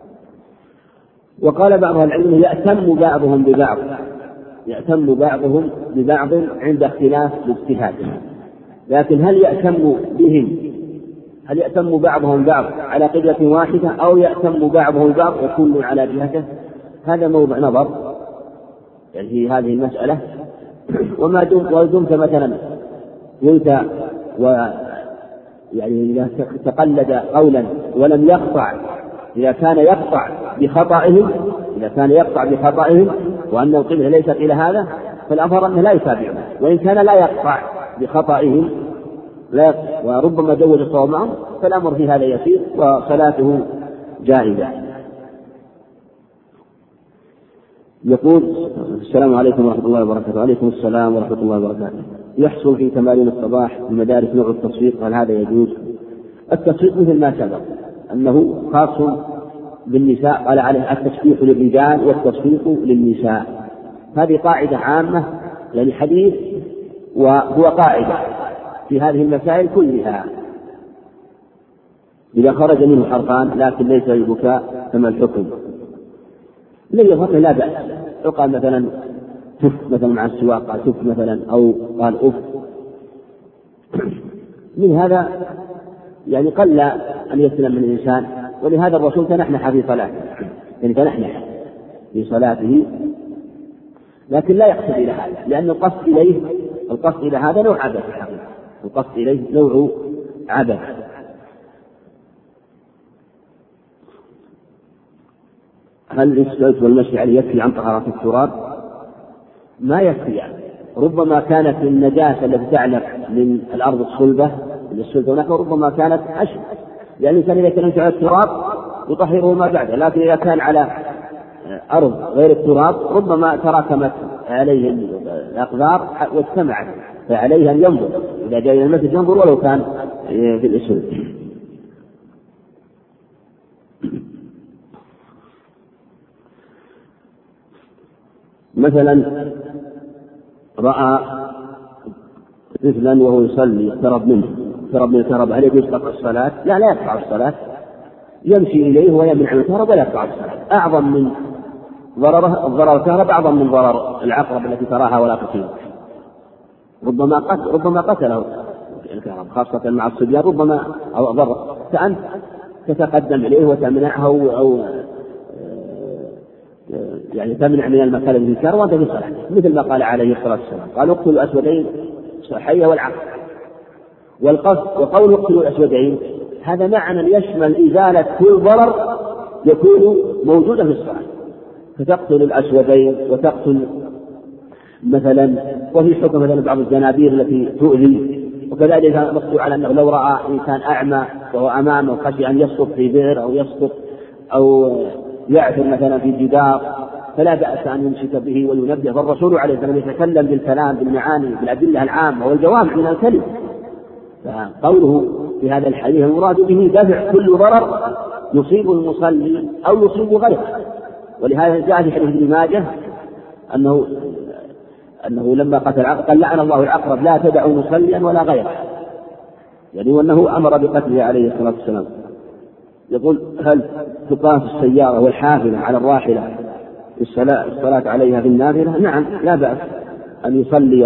وقال بعض العلم يأتم بعضهم ببعض، يأتم بعضهم ببعض عند اختلاف الاجتهاد، لكن هل يأتم بهم، هل يأتم بعضهم بعض على قبلة واحدة أو يأتم بعضهم بعض وكل على جهته؟ هذا موضع نظر يعني في هذه المسألة. وما دمت مثلا قلت يعني إذا تقلد قولا ولم يقطع، إذا كان يقطع بخطئهم وأن القبلة ليست إلى هذا فالأمر أنه لا يتابعه، وإن كان لا يقطع بخطئهم وربما جوز الصواب معهم فالأمر في هذا يسير وصلاته جائزة. يقول: السلام عليكم ورحمة الله وبركاته. وعليكم السلام ورحمة الله وبركاته. يحصل في تمارين الصباح في المدارس نوع التصفيق، هل هذا يجوز؟ التصفيق مثل ما سبق أنه خاص بالنساء، قال عليه التصفيق للرجال والتصفيق للنساء، هذه قاعدة عامة يعني حديث، وهو قاعدة في هذه المسائل كلها. إذا خرج منه حرفان لكن ليس البكاء فما الحكم؟ الذي يفرق لا بأس، لو قال مثلا تف مثلا مع السواق قال تف مثلا أو قال أف، من هذا يعني قل أن يسلم من الإنسان، ولهذا الرسول تنحنح في صلاته، يعني تنحنح في صلاته، لكن لا يقصد إلى هذا، لأن القصد إلى هذا نوع عبث، القصد إليه نوع عبث. هل السجود والمشي عليه يكفي عن طهارة التراب؟ ما يكفي، ربما كانت النجاسة التي تعلق من الأرض الصلبة للسجود هناك، ربما كانت أشد، لأن الإنسان إذا كان على التراب يطهره ما بعده، لكن إذا كان على أرض غير التراب ربما تراكمت عليه الأقدار واجتمعت، فعليه أن ينظر إذا جاء إلى المسجد ينظر ولو كان في الأسود. مثلا رأى طفلا وهو يصلي اقترب منه الكهرب، هل يجوز قطع الصلاة؟ لا يقطع الصلاة، يمشي إليه ويمنع من الكهرب ولا يقطع الصلاة. أعظم من ضرر الكهرب أعظم من ضرر العقرب التي تراها ولا تصيب، ربما قتله الكهرب خاصة مع الصبيان، ربما أو ضر، فأنت تتقدم إليه وتمنعه أو يعني تمنع من المكان الذي كان وأنت في صلاة، مثل ما قال عليه الصلاة والسلام، قال اقتلوا الأسودين الحية والعقل، والقصد وقول اقتلوا الأسودين هذا معنى يشمل إزالة كل ضرر يكون موجودا في الصلاة، فتقتل الأسودين وتقتل مثلا، وفي حكم مثلا بعض الجنابير التي تؤذي، وكذلك نقص على أنه لو رأى إنسان أعمى وهو أمامه وخشي أن يسقط في بئر أو يسقط أو يعثر مثلا في جدار فلا بأس أن يمسك به وينبه. فالرسول عليه الصلاة والسلام يتكلم بالكلام بالمعاني بالأدلة العامة والجوامع من الكلم، فقوله في هذا الحديث المراد به دفع كل ضرر يصيب المصلي أو يصيب غيره. ولهذا جاء في حديث ابن ماجه أنه لما قتل قال لعن الله العقرب لا تدع مصليا ولا غيره، يعني وأنه أمر بقتله عليه الصلاة والسلام. يقول هل تقاس السيارة والحافلة على الراحلة في الصلاة عليها في النافلة؟ نعم، لا بأس أن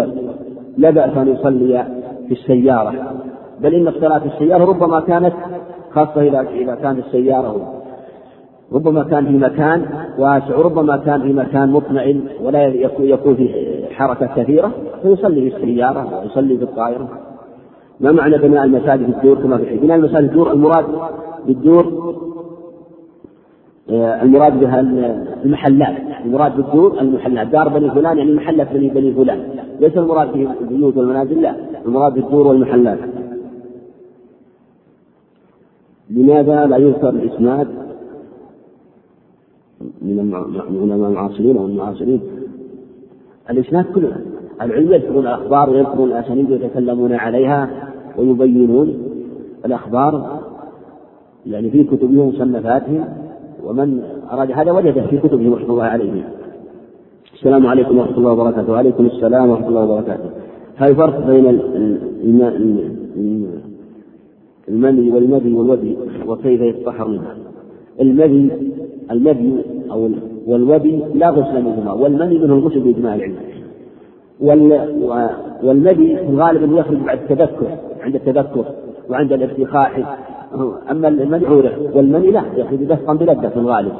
يصلي في السيارة، بل إن الصلاة في السيارة ربما كانت خاصة إذا كانت السيارة ربما كان في مكان واسع، ربما كان في مكان مطمئن ولا يكون فيه حركة كثيرة، فيصلي في السيارة ويصلي في الطائرة. ما معنى بناء المساجد في الدور؟ كما في بناء المساجد الدور، المراد بالدور المراد بها المحلات، المراد بالدور المحلات، دار بني فلان يعني محلة بني فلان، ليس المراد به البيوت والمنازل، لا، المراد بالدور والمحلات. لماذا لا يذكر الإسناد من العلماء المعاصرين أو المعاصرين؟ الإسناد كله العلم يذكرون الأخبار ويذكرون الأسانيد ويتكلمون عليها ويبينون الأخبار يعني في كتبهم ومصنفاتهم، ومن أراد هذا وجده في كتبهم ورحمة الله عليهم. السلام عليكم ورحمة الله وبركاته. وعليكم السلام ورحمة الله وبركاته. هل فرق بين المني والمذي والودي وكيف يتطهر منه؟ المذي أو والودي لا غسل منهما، والمني منه الغسل بإجماع العلم. والمذي في الغالب يخرج بعد التذكر، عند التذكر وعند الارتخاء، أما المني عورة، والمني لا يخرج دفقا بلدة في الغالب.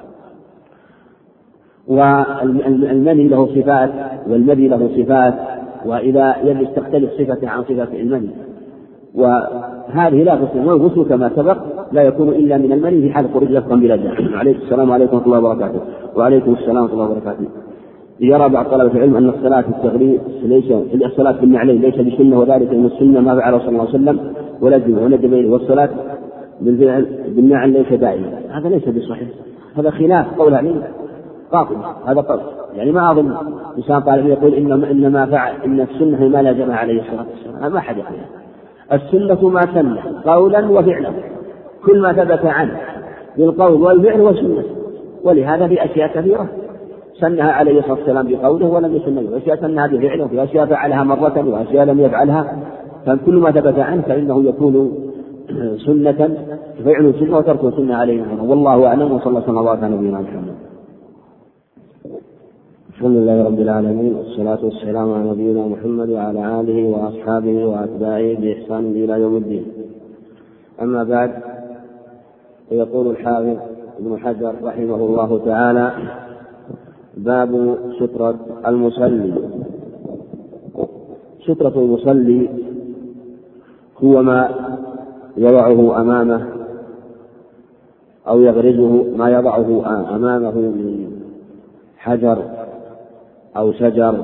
والمني له صفات والمذي له صفات، وإذا يجب تختلف صفة عن صفة المني، وهذه لا غسل، والغسل كما سبق لا يكون إلا من المني في حال خروج دفقا بلدة. عليكم السلام عليكم ورحمة الله وبركاته. وعليكم السلام ورحمة الله وبركاته. يرى بعض طلبة العلم أن الصلاة في التغريب الصلاة في النعلين ليس بسنة، وذلك أن السنة ما فعله صلى الله عليه وسلم وندب إليه، والصلاة بالنعل ليس دائما. هذا ليس بصحيح، هذا خلاف قول عليه باطل، هذا قول يعني ما أظن إنسان طالب يقول إنما فعل إن السنة ما لازم عليه الصلاة والسلام، ما حد يقول. السنة ما سنة قولا وفعلا، كل ما ثبت عنه بالقول والفعل وسنة، ولهذا في أشياء كثيرة سنها عليه الصلاة والسلام بقوله ولم يسنه، وأشياء سنها بفعله، وفي أشياء فعلها مرة وأشياء لم يفعلها، فكل ما ثبت عنه فإنه يكون سنة، فعل سنة وترك سنة عليه. والله أعلم، وصلى الله على نبينا محمد. الحمد لله رب العالمين، والصلاة والسلام على نبينا محمد وعلى آله وأصحابه وأتباعه بإحسان إلى يوم الدين. أما بعد، فيقول الحافظ ابن حجر رحمه الله تعالى: باب سترة المصلي. سترة المصلي هو ما يضعه أمامه أو يغرزه، ما يضعه أمامه من حجر أو شجر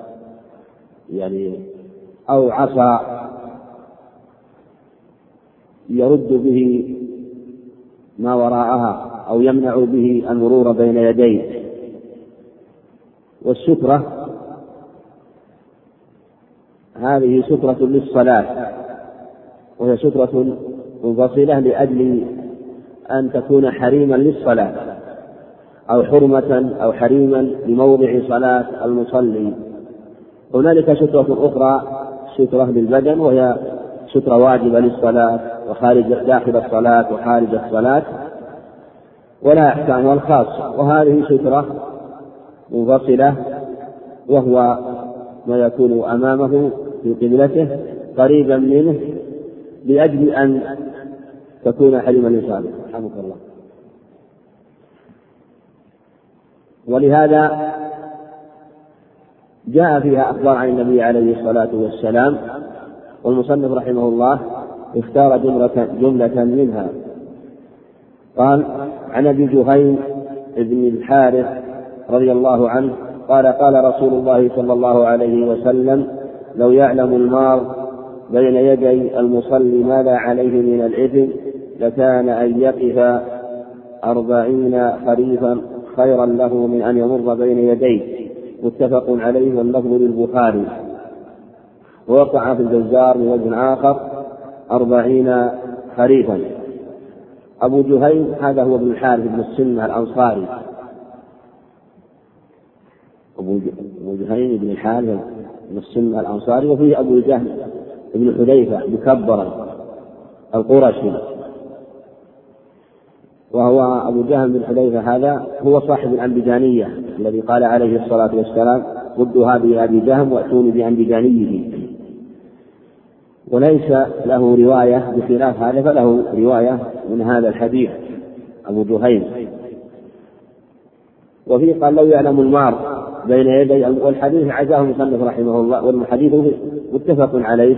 يعني أو عصا يرد به ما وراءها أو يمنع به المرور بين يديه. والسترة هذه سترة للصلاة، وهي سترة منفصلة لأجل أن تكون حريما للصلاة أو حرمة أو حريما لموضع صلاة المصلي. هنالك سترة أخرى سترة للبدن، وهي سترة واجبة للصلاة وخارج داخل الصلاة وخارج الصلاة، ولا أحكام والخاصة. وهذه سترة منفصلة، وهو ما يكون أمامه في قبلته قريبا منه لأجل أن تكون حريما للصلاة. رحمك الله. ولهذا جاء فيها أخبار عن النبي عليه الصلاة والسلام، والمصنف رحمه الله اختار جملة منها. قال: عن أبي جهيم بن الحارث رضي الله عنه قال: قال رسول الله صلى الله عليه وسلم: لو يعلم المار بين يدي المصلي ماذا عليه من الإثم لكان أن يقف 40 خريفا خيرا له من أن يمر بين يديه. متفق عليه واللفظ للبخاري. ووقع في البزار من وجه آخر 40 خريفا. أبو جهيم هذا هو ابن الحارث بن السنة الأنصاري. أبو جهيم بن الحارث بن السنة الأنصاري، وفيه أبو جهل بن حذيفة مكبرا القرشي، وهو أبو جهل بن حذيفة هذا هو صاحب الأنبجانية الذي قال عليه الصلاة والسلام: ردوا هذه أبي جهم وأتوني بأنبجانيه. وليس له رواية بخلاف هذا، فله رواية من هذا الحديث أبو جهيم. وفيه قال: لو يعلم المار بين يدي، والحديث عزاه المصنف رحمه الله، والحديث متفق عليه.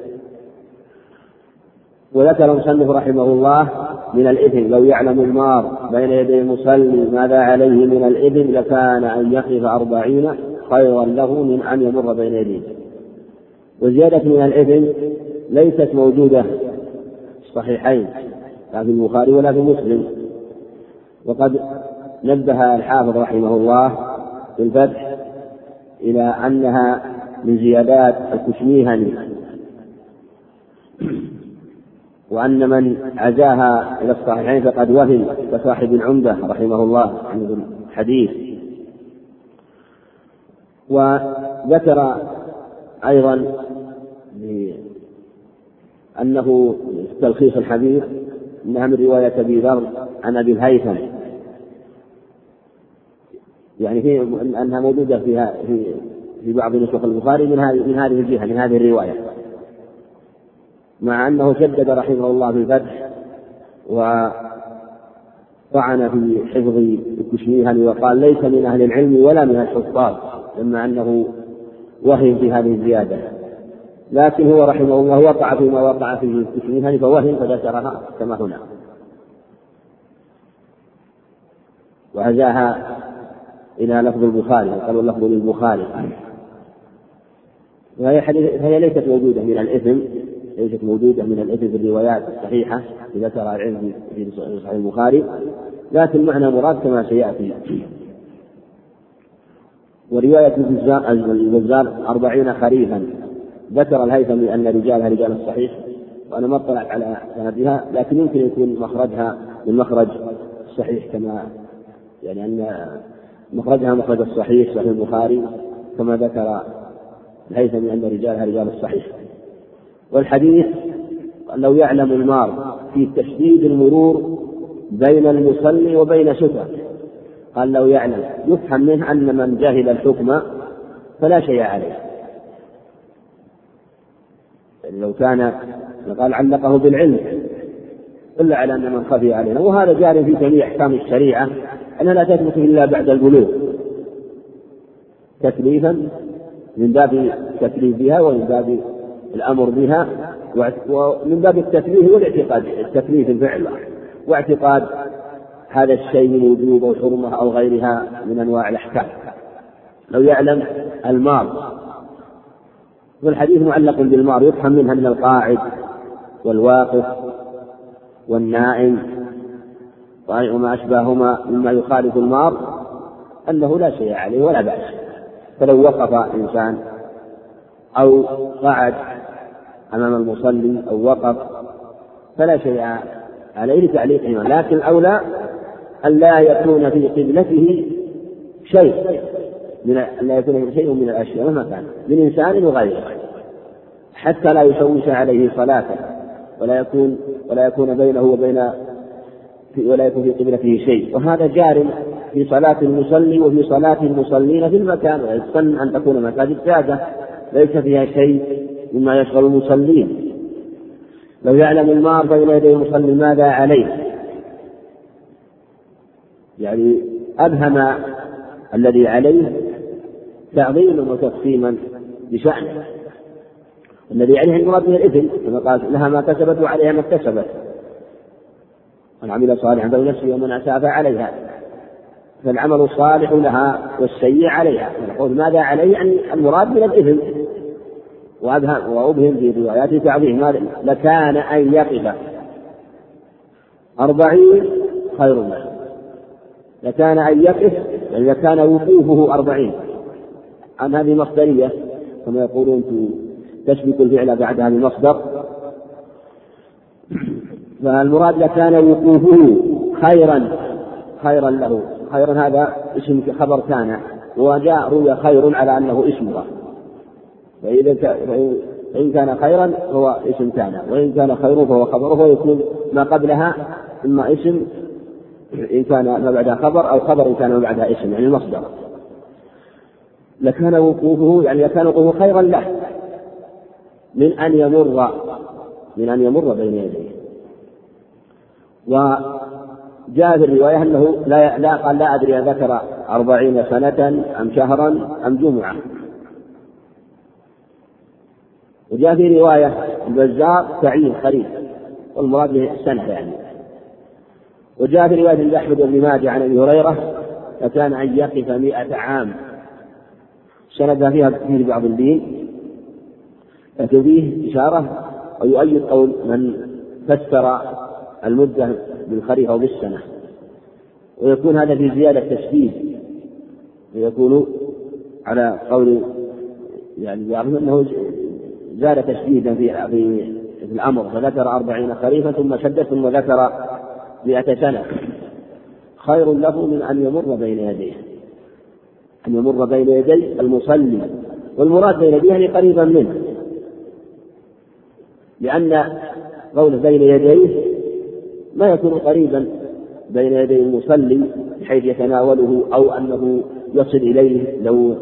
وذكر المصنف رحمه الله من الإثم: لو يعلم المار بين يدي المصلي ماذا عليه من الإثم لكان أن يقف 40 خيرا له من أن يمر بين يديه. وزيادة من الإثم ليست موجودة في الصحيحين لا في البخاري ولا في مسلم. وقد نبه الحافظ رحمه الله في الفتح إلى أنها من زيادات الكشميهني، وأن من عزاها إلى الصحيحين فقد وهم كصاحب العمدة رحمه الله عن الحديث. وذكر أيضا أنه تلخيص الحديث أنها من رواية أبي ذر عن أبي الهيثم، يعني في أنها موجودة في بعض نسخ البخاري من هذه الجهة، من هذه الرواية، مع أنه شدد رحمه الله في الفتح وطعن في حفظ الكشميهني وقال: ليس من أهل العلم ولا من الحفاظ، لما أنه وهم في هذه الزيادة. لكن هو رحمه الله وقع فيما وقع فيه الكشميهني فوهم فذكرها كما هنا، وهزاها إلى لفظ البخاري، قالوا اللفظ للبخاري. وهي ليست موجودة من الإثم، ليست موجودة من الإثم في الروايات الصحيحة إذا ذكرها العلم في صحيح البخاري، لكن معنى مراد كما سيأتي. ورواية البزار 40 خريفا، ذكر الهيثمي أن رجالها رجال الصحيح، وأنا ما اطلعت على سندها، لكن يمكن يكون مخرجها من مخرج الصحيح، كما يعني أن مخرجها مخرج الصحيح صحيح البخاري، كما ذكر الهيثمي أن رجالها رجال الصحيح. والحديث: لو يعلم المار في تشديد المرور بين المصلي وبين سترة. قال: لو يعلم، يفهم منه أن من جهل الحكم فلا شيء عليه. يعني لو كان قال علقه بالعلم إلا على أن من خفي علينا، وهذا جار في جميع أحكام الشريعة أنها لا تثبت إلا بعد البلوغ، تكليفا من باب التكليف بها ومن باب الأمر بها، ومن باب التكليف والاعتقاد، التكليف الفعل واعتقاد هذا الشيء من وجوب أو حرمة أو غيرها من أنواع الأحكام. لو يعلم المار، والحديث معلق بالمار، يفهم منها من القاعد والواقف والنائم وما أشباههما مما يخالف المار أنه لا شيء عليه ولا بأس. فلو وقف إنسان أو قعد أمام المصلي أو وقف فلا شيء عليه لتعليقهما، لكن الأولى أن لا يكون في قبلته شيء من الأشياء مهما كان من إنسان وغيره، حتى لا يشوش عليه صلاته، ولا يكون بينه ولا يكون في قبلته شيء. وهذا جار في صلاة المصلي وفي صلاة المصلين في المكان، ويستن أن تكون مساجد سادة ليس فيها شيء مما يشغل المصلين. لو يعلم المار بين يدي المصلي ماذا عليه، يعني أبهم الذي عليه تعظيما وتقسيما بشأنه. الذي عليه المراد من الإثم كما قال لها ما كسبت وعليها ما اكتسبت، من عمل صالحا فلنفسه ومن أساء فعليها، فالعمل الصالح لها والسيء عليها. نقول ماذا عليه؟ يعني المراد من الإثم. وأبهم في روايات تعظيم لكان أن يقف 40 خير له. لكان أن يقف يعني لكان وقوفه 40. عن هذه مصدرية كما يقولون تشبك الفعل بعدها بمصدر، فالمراد لكان وقوفه خيرا له. خيرا هذا اسم خبر كان، وجاء روي خير على أنه اسمها، فإن كان خيرا هو اسم كان، وإن كان خير فهو خبره، ويكون ما قبلها إما اسم إن كان ما بعدها خبر، أو خبر إن كان ما بعدها اسم يعني المصدر. لكان وقوفه يعني لكان وقوفه خيرا له من أن يمر بين يديه. وجاء في الرواية أنه لا أدري ذكر 40 سنة أم شهرا أم جمعة. وجاء في رواية البزار تعيين قريب والمراد به السنة يعني. وجاء في رواية أحمد بن ماجه عن أبي هريرة فكان أن يقف 100 عام، سند فيها في بعض الدين، لكن فيه إشارة أو يؤيد قول من فسر المدة بالخريف أو بالسنة، ويكون هذا في زيادة تشديد، ويكون على قول يعني بعضهم أنه زاد تشديدا في الأمر، فذكر 40 خريفا ثم شدد ثم ذكر 100 سنة. خير له من أن يمر بين يديه، أن يمر بين يدي المصلي، والمراد بين يديه يعني قريبا منه، لأن قوله بين يديه ما يكون قريبا بين يدي المصلي بحيث يتناوله أو أنه يصل إليه لو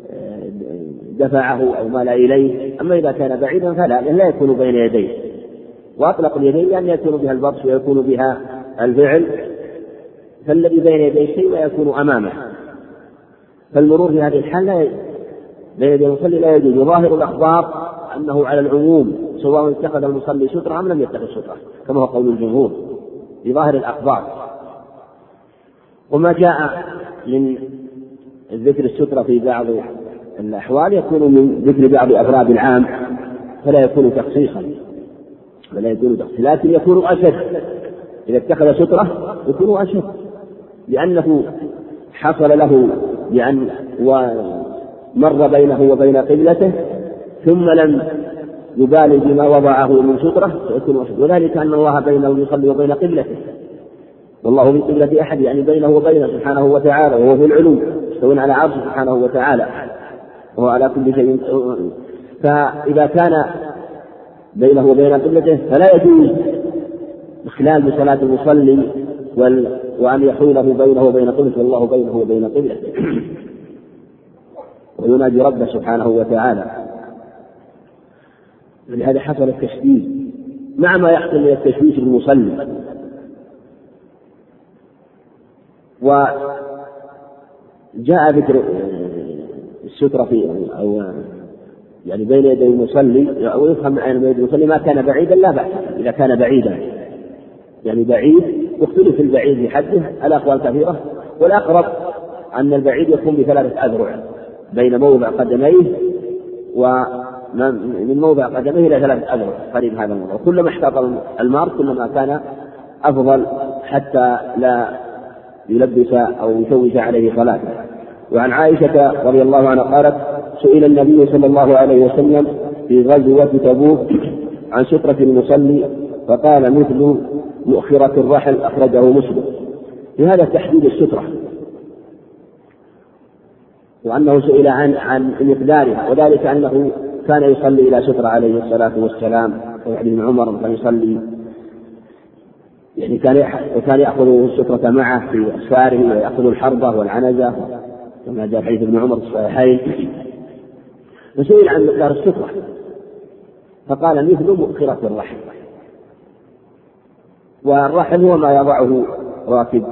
دفعه أو مال إليه. أما إذا كان بعيدا فلا، لا يكون بين يديه. وأطلق اليدين لأن يكون بها البطش ويكون بها الفعل، فالذي بين يديه شيء ويكون أمامه. فالمرور في هذه الحالة بين يدي المصلي لا يجوز. وظاهر الأخبار أنه على العموم سواء اتخذ المصلي سترة أم لم يتخذ سترة، كما هو قول الجمهور بظاهر الأخبار. وما جاء من ذكر السترة في بعض الأحوال يكون من ذكر بعض أفراد العام، فلا يكون تخصيصا، لكن يكون أشد. إذا اتخذ سترة يكون أشد، لأنه حصل له بأن ومر بينه وبين قبلته ثم لم يبالي بما وضعه من سترة فيكون أشد. وذلك أن الله بينه يصلي وبين قبلته، والله في قبلة أحد يعني بينه وبينه سبحانه وتعالى، وهو في العلو يستوي على عرشه سبحانه وتعالى وهو على كل شيء. فإذا كان بينه وبين قبلته فلا يجوز إخلال بصلاة المصلي وأن يحوله بينه وبين قبلته، والله بينه وبين قبلته وينادي ربه سبحانه وتعالى. ولهذا حصل التشويش مع ما يحصل من التشويش المصلي. وجاء ذكر السترة في أو يعني بين يدي المصلي، أو يفهم عن بين يدي المصلي ما كان بعيدا لا بأس. إذا كان بعيدا يعني بعيد يختلف البعيد بحده، الأقوال كثيرة، والأقرب أن البعيد يكون ب3 أذرع بين موضع قدميه ومن موضع قدميه إلى 3 أذرع قريب هذا الموضوع. كلما احتاط المار كلما كان أفضل حتى لا يلبس أو يشوش عليه صلاته. وعن عائشة رضي الله عنها قالت: سئل النبي صلى الله عليه وسلم في غزوة تبوك عن سترة المصلي فقال: مثل مؤخرة الرحل، أخرجه مسلم. لهذا تحديد السترة، وأنه سئل عن مقدارها، وذلك أنه كان يصلي إلى سترة عليه الصلاة والسلام. وعن ابن عمر كان يصلي يعني كان يأخذ السترة معه في أسفاره ويأخذ الحربة والعنزة كما جاء حديث ابن عمر في الصحيحين. فسئل عن مقدار السترة فقال: مثل مؤخرة الرحل. والرحل هو ما يضعه راكب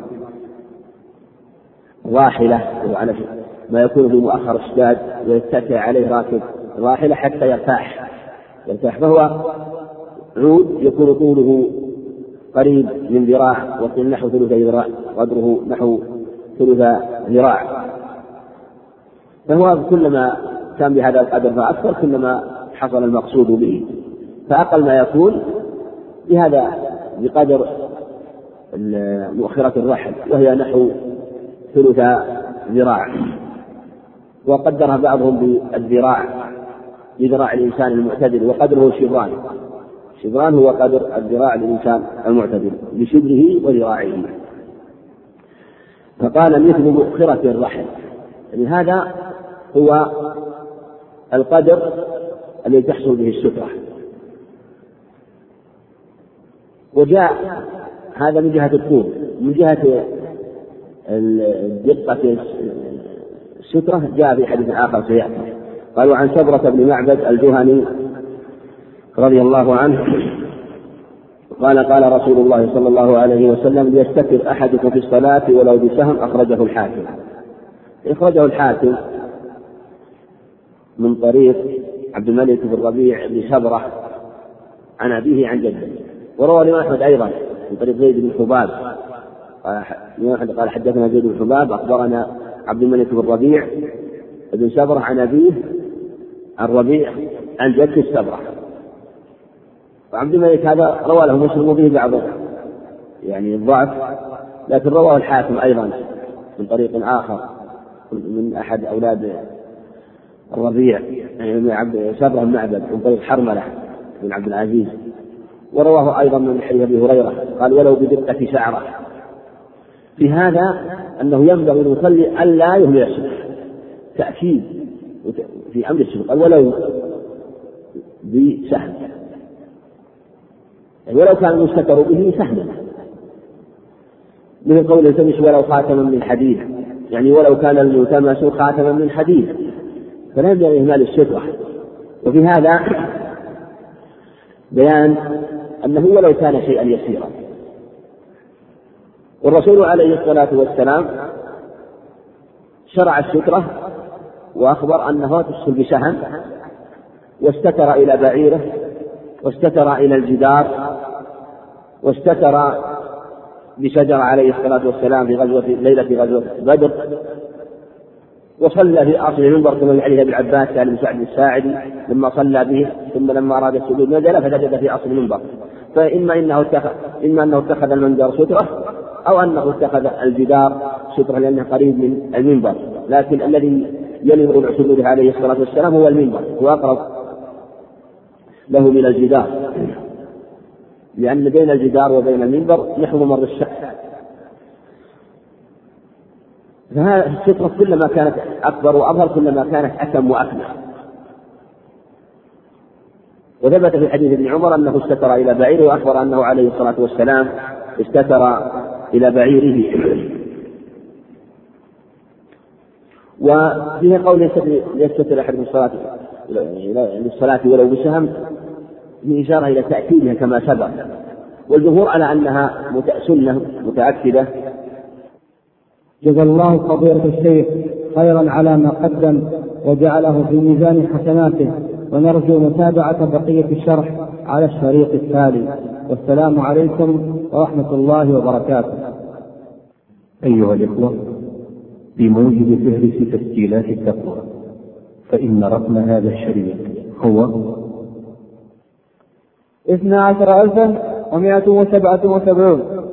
راحلة، وعلى ما يكون في مؤخر الشداد ويتكئ عليه راكب راحلة حتى يرتاح يرتاح، فهو عود يكون طوله قريب من ذراع وطول نحو ثلث ذراع، قدره نحو ثلث ذراع، فهو كلما كان بهذا القدر فأكثر كلما حصل المقصود به، فأقل ما يكون بهذا بقدر مؤخرة الرحل وهي نحو ثلث ذراع، وقدرها بعضهم بالذراع بذراع الإنسان المعتدل، وقدره شبران، شبران هو قدر الذراع للإنسان المعتدل بشبره وذراعه. فقال مثل مؤخرة الرحل، يعني هذا هو القدر الذي تحصل به السترة. وجاء هذا من جهة الطول، من جهة دقة السترة جاء في حديث آخر سيأتي. قالوا عن سبرة بن معبد الجهني رضي الله عنه قال قال رسول الله صلى الله عليه وسلم ليستتر أحدكم في الصلاة ولو بسهم. أخرجه الحاكم. أخرجه الحاكم من طريق عبد الملك بن ربيع بن سبرة عن أبيه عن جده، وروى الإمام أحمد أيضا من طريق زيد بن حباب قال حدثنا زيد بن حباب أخبرنا عبد الملك بن ربيع بن سبرة عن أبيه عن ربيع عن جد السبرة. وعبد الملك هذا روى له مسلم وبه بعض يعني الضعف، لكن رواه الحاكم أيضا من طريق آخر من أحد أولاد الربيع يعني عبد سبرة بن معبد من طريق حرملة بن عبد العزيز، ورواه أيضا من حديث أبي هريرة قال ولو بدقة شعرة. في هذا أنه ينبغي للمصلي ألا يهمل السبح، تأكيد في أمر السبح، قال ولو بسهم، يعني ولو كان المستتر به سهما، من قول التمس ولو خاتما من حديد، يعني ولو كان الملتمس خاتما من حديد، فلا ينبغي إهمال السترة. وفي هذا بيان أنه ولو كان شيئا يسيرا. والرسول عليه الصلاة والسلام شرع السترة وأخبر أنه تصل بسهم، واستتر إلى بعيره، واستتر إلى الجدار، واستتر بشجرة عليه الصلاة والسلام في ليلة غزوة بدر، وصلى في أصل المنبر كما في حديث أبي العباس سالم بن سعد الساعدي لما صلى به ثم لما أراد السجود نزل فسجد في أصل المنبر. فإما أنه اتخذ المنبر سترة أو أنه اتخذ الجدار سترة لأنه قريب من المنبر، لكن الذي يلي السجود عليه الصلاة والسلام هو المنبر، هو أقرب له من الجدار، لأن بين الجدار وبين المنبر نحو ممر الشمس. فهذه السترة كلما كانت أكبر وأظهر كلما كانت أتم وأكمل. وثبت في حديث ابن عمر أنه استتر إلى بعيره، وأخبر أنه عليه الصلاة والسلام استتر إلى بعيره. وفيه قول يستتر أحد للصلاة ولو بسهم من إشارة إلى تأكيدها كما سبق، والجمهور على أنها سنة متأكدة. جزا الله فضيلة الشيخ خيرا على ما قدم وجعله في ميزان حسناته، ونرجو متابعة بقية الشرح على الشريط التالي. والسلام عليكم ورحمة الله وبركاته. أيها الإخوة، بموجب فهرس تسجيلات التقوى فإن رقم هذا الشريط هو 12,177.